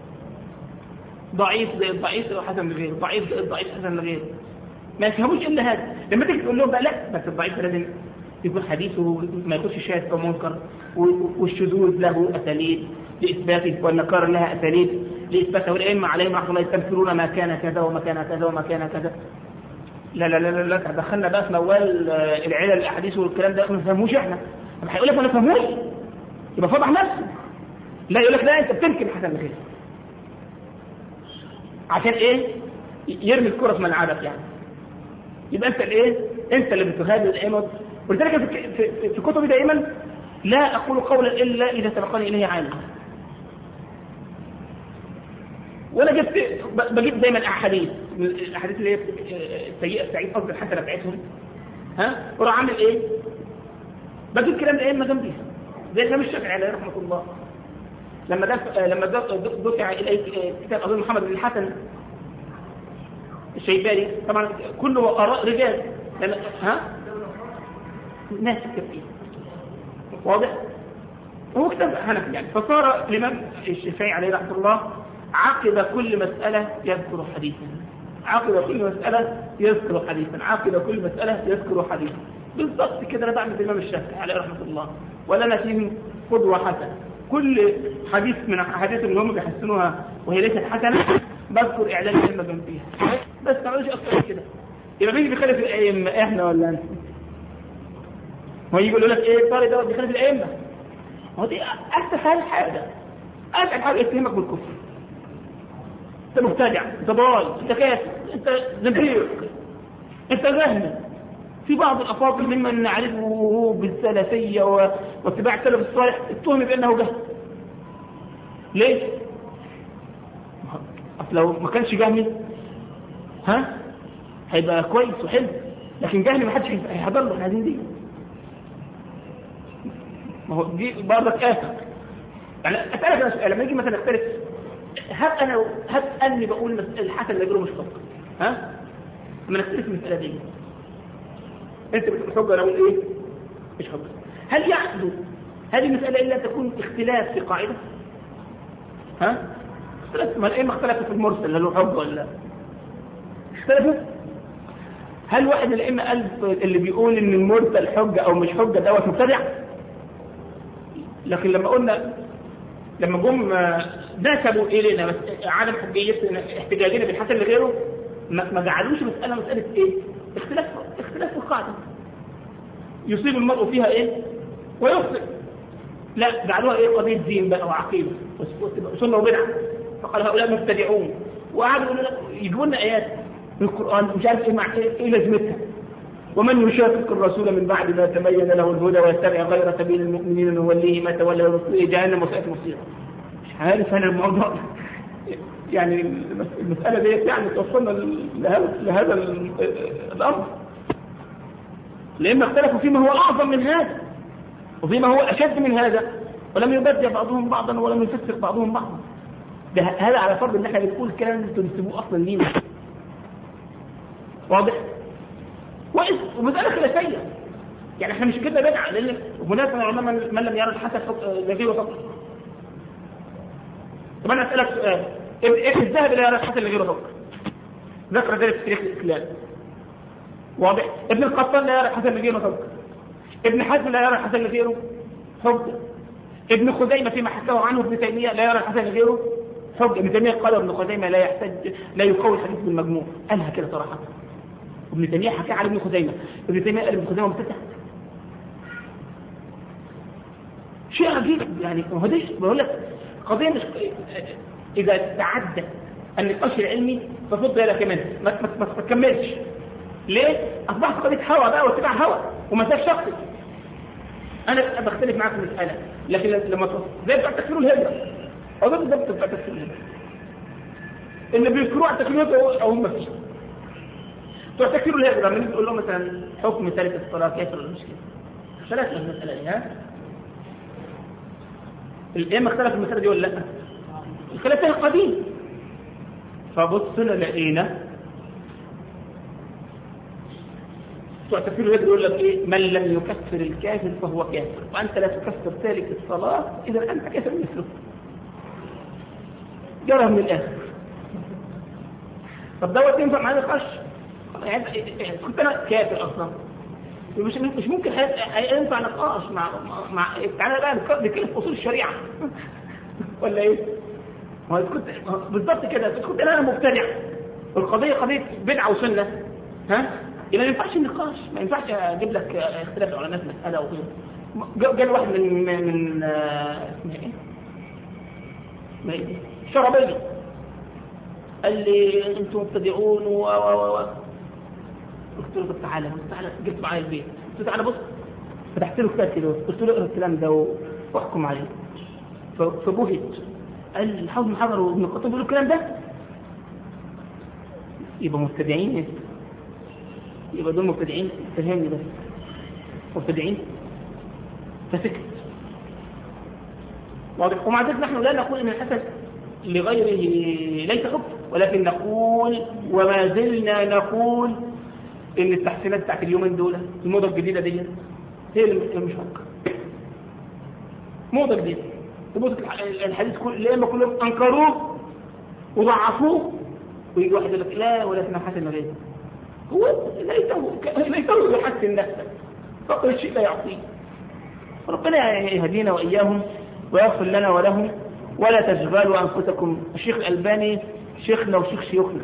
A: ضعيف زائد ضعيف يساوي حسن لغيره، ضعيف زائد ضعيف حسن لغيره، ما يفهموش إلا هذا. لما تيجي تقول لهم بقى لا، بس الضعيف لازم يكون حديثه ما يكونش شاذ أو منكر، والشذوذ له أساليب لإثباته، والنكار لها أساليب لإثباته، والأئمة عليهم رحمة الله يستنكرون ما كان كذا وما كان كذا وما كان كذا. لا لا لا لا, لا. دخلنا بقى في موال العلل الأحاديث والكلام ده، ما نفهموش احنا. طب هيقول لك ما نفهموش، يبقى فضح نفسه. لا، يقول لك لا انت بتنكر حسن الخير عشان ايه؟ يرمي الكرة في ملعبك يعني. يبقى انت الايه؟ انت اللي بتهاجم الائمه. ولذلك في, في, في كتبي دائما لا اقول قولا الا اذا سبقني اليه عالم. ولا جبت بجيب دايما احاديث من الاحاديث اللي هي السيئه السعيد قصد الحسنه بتاعتهم، ها؟ وراح عامل ايه؟ بجيب كلام الائمه جنبيها زي الامام الشافعي عليه رحمه الله لما دفع لما دفع الى كتاب اظن محمد بن الحسن الشيباني، طبعا كله اراء رجال، ها؟ ناس كثير واضح. هو كتاب حنفي يعني. فصار الامام الشافعي عليه رحمه الله عقد كل مسألة يذكر حديثا، عقد كل مسألة يذكر حديثا، عقد كل مسألة يذكر حديثا. بالضبط كده انا بعمل الامام الشافعي عليه رحمه الله، ولا فيهم قدوة حسنة. كل حديث من احاديث اللي هم بيحسنوها وهي ليست حسنة بذكر اعلان الائمه جنبيها، بس ما عملوش اكتر من كده. يبقى مين بيخالف الائمه، احنا ولا انت؟ هو يجي يقول لك ايه طارق دوت بيخالف الائمه؟ هو دي اسهل حاجه، اسهل حاجه يتهمك بالكفر. انت مبتدع، انت ضال، انت كافر، انت زنديق، انت جهمي. في بعض الافاضل ممن نعرفه بالسلفيه واتباع السلف الصالح اتهم بانه جهل. ليه؟ اصل لو ما كانش جهمي ها هيبقى كويس وحلو، لكن جهمي ما حدش هيحضر له الحديث دي. ما هو دي برضك آفة. يعني اسالك انا سؤال، لما يجي مثلا اختلف، هل انا هل اني بقول الحسن اللي يقوله مش حجه، ها؟ لما نختلف في المساله دي انت بتقول حجه، انا اقول ايه؟ مش حجه. هل يحدث هذه المساله الا تكون اختلاف في قاعده؟ ها؟ اختلف، ما الائمه اختلفوا في المرسل هل هو حجه ولا لا؟ اختلفوا. هل واحد من الائمه قال اللي بيقول ان المرسل حجه او مش حجه دوت مبتدع؟ لكن لما قلنا لما جم نسبوا الينا بس عدم حجيه احتجاجنا بالحسن لغيره، ما جعلوش مساله مساله ايه؟ اختلاف اختلاف القاعده يصيب المرء فيها ايه ويخطئ. لا، جعلوها ايه؟ قضيه دين بقى وعقيده وسنه وبدعه. فقال هؤلاء مبتدعون، وقعدوا يجيبوا لنا ايات من القران مش عارف ايه مع ايه, إيه لازمتها. ومن يشاقق الرسول من بعد ما تبين له الهدى ويتبع غير سبيل المؤمنين نوليه ما تولى ونصليه جهنم وساءت مصيره. مش عارف انا الموضوع يعني المساله ديت يعني توصلنا لهذا لهذا الامر، لان اختلفوا فيما هو اعظم من هذا وفيما هو اشد من هذا، ولم يبدع بعضهم بعضا ولم يفسر بعضهم بعضا. ده هذا على فرض ان احنا بنقول كلام تنسبوه اصلا لينا. واضح؟ ومسألة خلافية يعني احنا مش كده بدعة، لان هناك من العلماء من لم يرى الحسن الذي وصف. طب انا اسالك سؤال، ايه الذهب اللي يرى الحسن الذي وصف؟ ذكر ذلك في تاريخ الاسلام. واضح؟ ابن القطان لا يرى الحسن الذي وصف، ابن حزم لا يرى الحسن الذي حجة، ابن خزيمة فيما حكاه عنه ابن تيمية لا يرى الحسن الذي حجة. ابن تيمية قال ابن خزيمة لا يحتج لا يقوي الحديث بالمجموع، قالها كده صراحة. ابن تيمية حكى على ابن خزيمة، ابن تيمية قال ابن خزيمة مبتدع. شيء عجيب يعني. هو ده بقول لك قضية مش إذا تعدى النقاش العلمي ففضل لك كمان ما ما ما تكملش. ليه؟ أصبحت قضية هوى بقى واتباع هوى ومساك شخصي. أنا بختلف معاك في المسألة، لكن لما تصل زي بتاع تكفير الهجرة أو ده بالضبط بتاع تكفير الهجرة اللي بيذكروا على تكفير الهجرة أو هم فيه بتوع تكفير الهجرة لما تقول لهم مثلا حكم ثالث الصلاة كافر ولا مش كافر؟ ثلاثة المسألة دي ها؟ الأئمة اختلف المسألة دي ولا لا؟ الخلاف فيها قديم. فبصنا لقينا بتوع تكفير الهجرة يقول لك ايه؟ من لم يكفر الكافر فهو كافر، وانت لا تكفر تارك الصلاة اذا انت كافر مثله. جرى من الاخر. طب دوت ينفع معانا نقاش؟ يعني كنت انا كافر اصلا مش مش ممكن هينفع نقاش مع مع تعالى بقى نتكلم في اصول الشريعه ولا ايه؟ ما كنت بالضبط كده، كنت انا مبتدع والقضيه قضيه بدعه وسنه، ها؟ يبقى ما ينفعش النقاش، ما ينفعش اجيب لك اختلاف علماء مساله وكده. جاء واحد من من اسمها ايه؟ ما ايه؟ شربية قال لي انتم مبتدعون و و و قلت له طب تعالى تعالى جبت معايا البيت، قلت له تعالى بص، فتحت له كتاب كده قلت له اقرا الكلام ده واحكم عليه. فبهت قال لي الحافظ محضر وابن القطب بيقولوا الكلام ده، يبقى مبتدعين ايه؟ يبقى دول مبتدعين، فهمني بس مبتدعين. فسكت واضح. ومع ذلك نحن لا نقول ان الحسن لغيره ليس حكم، ولكن نقول وما زلنا نقول ان التحسينات بتاعت اليومين دول الموضه الجديده دي هي اللي مش حكم، موضه جديده. تبص الحديث كل لما كلهم انكروه وضعفوه ويجي واحد يقول لك لا ولكن حسن غيره، هو ليته ليته يحسن نفسه فقر الشيء لا يعطيه. ربنا يهدينا واياهم ويغفر لنا ولهم. ولا تشغلوا انفسكم. الشيخ الألباني شيخنا وشيخ شيوخنا،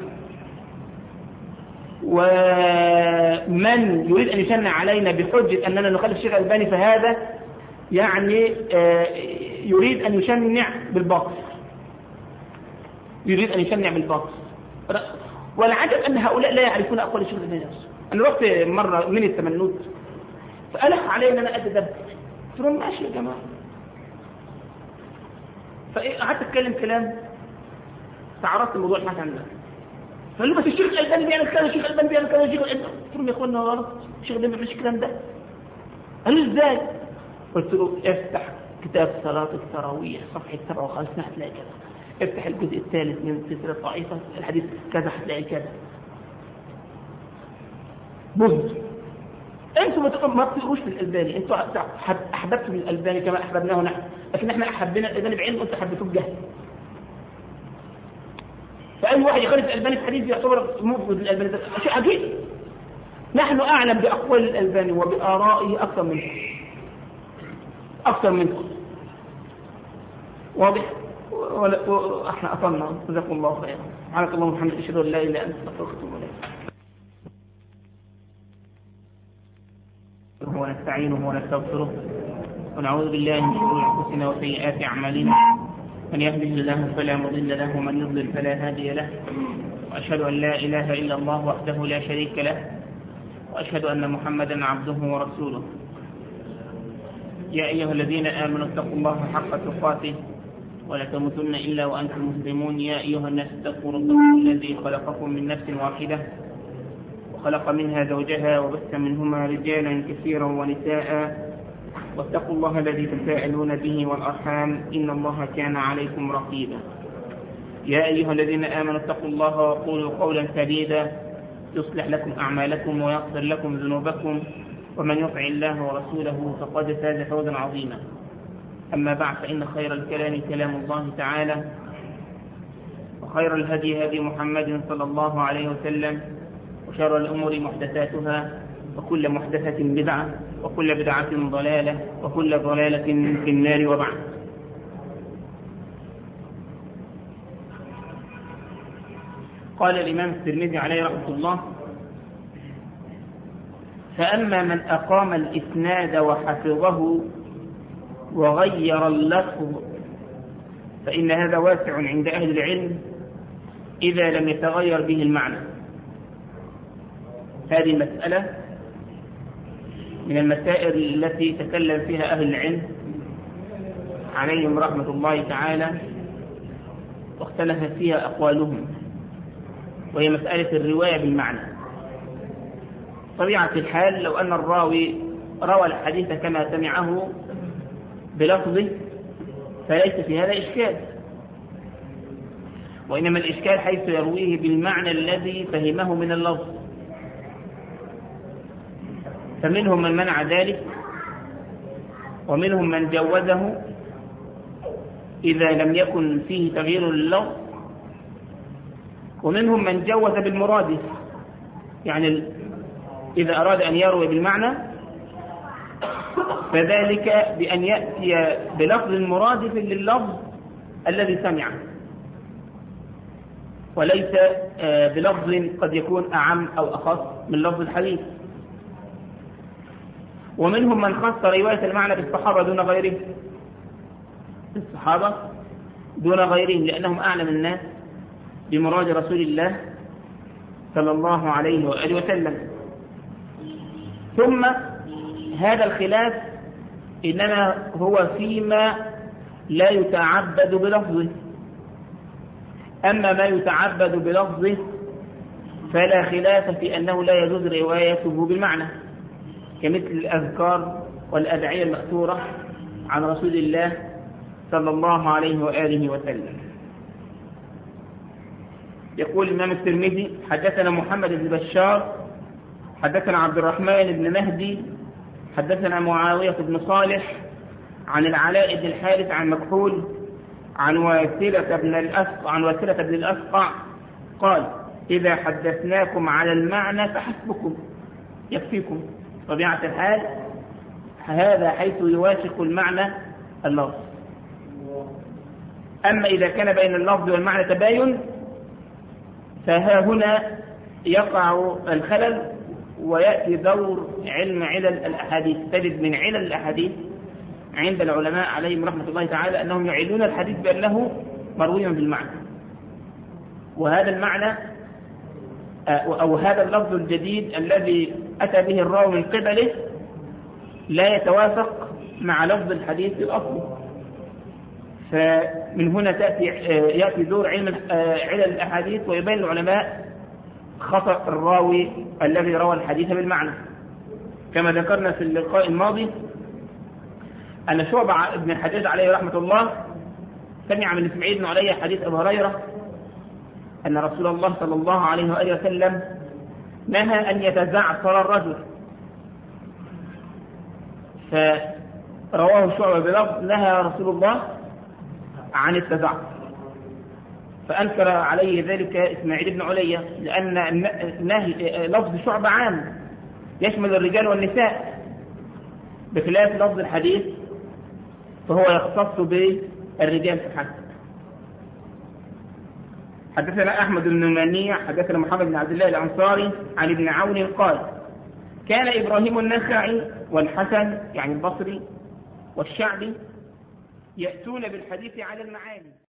A: ومن يريد ان يشنع علينا بحجه اننا نخالف الشيخ الألباني فهذا يعني يريد ان يشنع بالباطل، يريد ان يشنع بالباطل. والعجب ان هؤلاء لا يعرفون اقوال الشيخ الألباني نفسه. انا رحت مره من التمنوت فألح علي ان انا ادب، قلت لهم ماشي يا جماعه. فقعدت اتكلم كلام تعرضت الموضوع ما عندنا، فقال له بس الشيخ الألباني بيعمل كذا، الشيخ الألباني بيعمل كذا، الشيخ الألباني. قلت لهم يا اخوانا غلط، الشيخ الألباني ما بيعملش الكلام ده. قال له ازاي؟ قلت له افتح كتاب صلاة التراويح صفحة سبعة وخمسين هتلاقي كذا، افتح الجزء الثالث من سلسلة ضعيفة الحديث كذا هتلاقي كذا. بص انتوا ما بتقروش في الألباني، انتوا احببتوا الألباني كما احببناه نحن، لكن احنا احبنا الألباني بعلم وانتوا حبيتوه بجهل. فأي واحد يخالف الألباني في حديث يعتبر مفسد للألباني، ده شيء عجيب. نحن أعلم بأقوال الألباني وبآرائه أكثر منكم أكثر منكم واضح. وإحنا أطلنا جزاكم الله خيرا. سبحانك اللهم وبحمدك أشهد أن لا إله إلا أنت أستغفرك وأتوب إليك. ونستعينه ونستغفره ونعوذ بالله من شرور أنفسنا وسيئات أعمالنا، من يهده الله فلا مضل له ومن يضلل فلا هادي له، وأشهد أن لا إله إلا الله وحده لا شريك له، وأشهد أن محمدا عبده ورسوله. يا أيها الذين آمنوا اتقوا الله حق تقاته ولا تموتن إلا وأنتم مسلمون. يا أيها الناس اتقوا ربكم الذي خلقكم من نفس واحدة وخلق منها زوجها وبث منهما رجالا كثيرا ونساء، واتقوا الله الذي تساءلون به والأرحام إن الله كان عليكم رقيبا. يا أيها الذين آمنوا اتقوا الله وقولوا قولا سديدا يصلح لكم أعمالكم ويغفر لكم ذنوبكم، ومن يطع الله ورسوله فقد فاز فوزا عظيما. أما بعد، فإن خير الكلام كلام الله تعالى، وخير الهدي هدي محمد صلى الله عليه وسلم، وشر الأمور محدثاتها، وكل محدثة بدعة، وكل بدعة ضلالة، وكل ضلالة في النار. وبعد، قال الإمام الترمذي عليه رحمة الله: فأما من أقام الإسناد وحفظه وغير اللفظ فإن هذا واسع عند أهل العلم إذا لم يتغير به المعنى. هذه المسألة من المسائل التي تكلم فيها أهل العلم عليهم رحمة الله تعالى واختلفت فيها أقوالهم، وهي مسألة الرواية بالمعنى. طبيعة الحال لو أن الراوي روى الحديث كما سمعه بلفظه فليس في هذا إشكال، وإنما الإشكال حيث يرويه بالمعنى الذي فهمه من اللفظ. فمنهم من منع ذلك، ومنهم من جوزه إذا لم يكن فيه تغيير لللفظ، ومنهم من جوز بالمرادف، يعني إذا أراد أن يروي بالمعنى فذلك بأن يأتي بلفظ مرادف لللفظ الذي سمعه، وليس بلفظ قد يكون أعم أو أخص من لفظ الحديث. ومنهم من خص رواية المعنى بالصحابة دون غيرهم، الصحابة دون غيرهم، لأنهم أعلم الناس بمراد رسول الله صلى الله عليه وآله وسلم. ثم هذا الخلاف إنما هو فيما لا يتعبد بلفظه، أما ما يتعبد بلفظه فلا خلاف في أنه لا يجوز روايته بالمعنى، كمثل الأذكار والأدعية المأثورة عن رسول الله صلى الله عليه وآله وسلم. يقول الإمام الترمذي: حدثنا محمد بن بشار حدثنا عبد الرحمن بن مهدي حدثنا معاوية بن صالح عن العلاء بن الحارث عن مكحول عن واسلة بن الأسقع عن واسلة بن الأسقع قال: إذا حدثناكم على المعنى فحسبكم، يكفيكم. طبيعة الحال هذا حيث يوافق المعنى اللفظ. أما إذا كان بين اللفظ والمعنى تباين فها هنا يقع الخلل، ويأتي دور علم علل الأحاديث. تجد من علل الأحاديث عند العلماء عليهم رحمة الله تعالى أنهم يعيدون الحديث بأنه مروي بالمعنى، وهذا المعنى أو هذا اللفظ الجديد الذي أتى به الراوي من قبله لا يتوافق مع لفظ الحديث الأصلي. فمن هنا تأتي يأتي دور علم علل الأحاديث، ويبين العلماء خطأ الراوي الذي روى الحديث بالمعنى. كما ذكرنا في اللقاء الماضي أن شعبة بن الحجاج عليه رحمة الله سمع من إسماعيل بن علي حديث أبو هريرة أن رسول الله صلى الله عليه وآله وسلم نهى أن يتزعفر الرجل، فرواه شعبة بلفظ: نهى رسول الله عن التزعفر. فأنكر عليه ذلك إسماعيل بن علي، لأن نهي لفظ شعبة عام يشمل الرجال والنساء، بخلاف لفظ الحديث فهو يختص بالرجال فحسب. حدثنا أحمد بن منيع حدثنا محمد بن عبد الله الأنصاري عن ابن عون قال: كان إبراهيم النخعي والحسن يعني البصري والشعبي يأتون بالحديث على المعاني.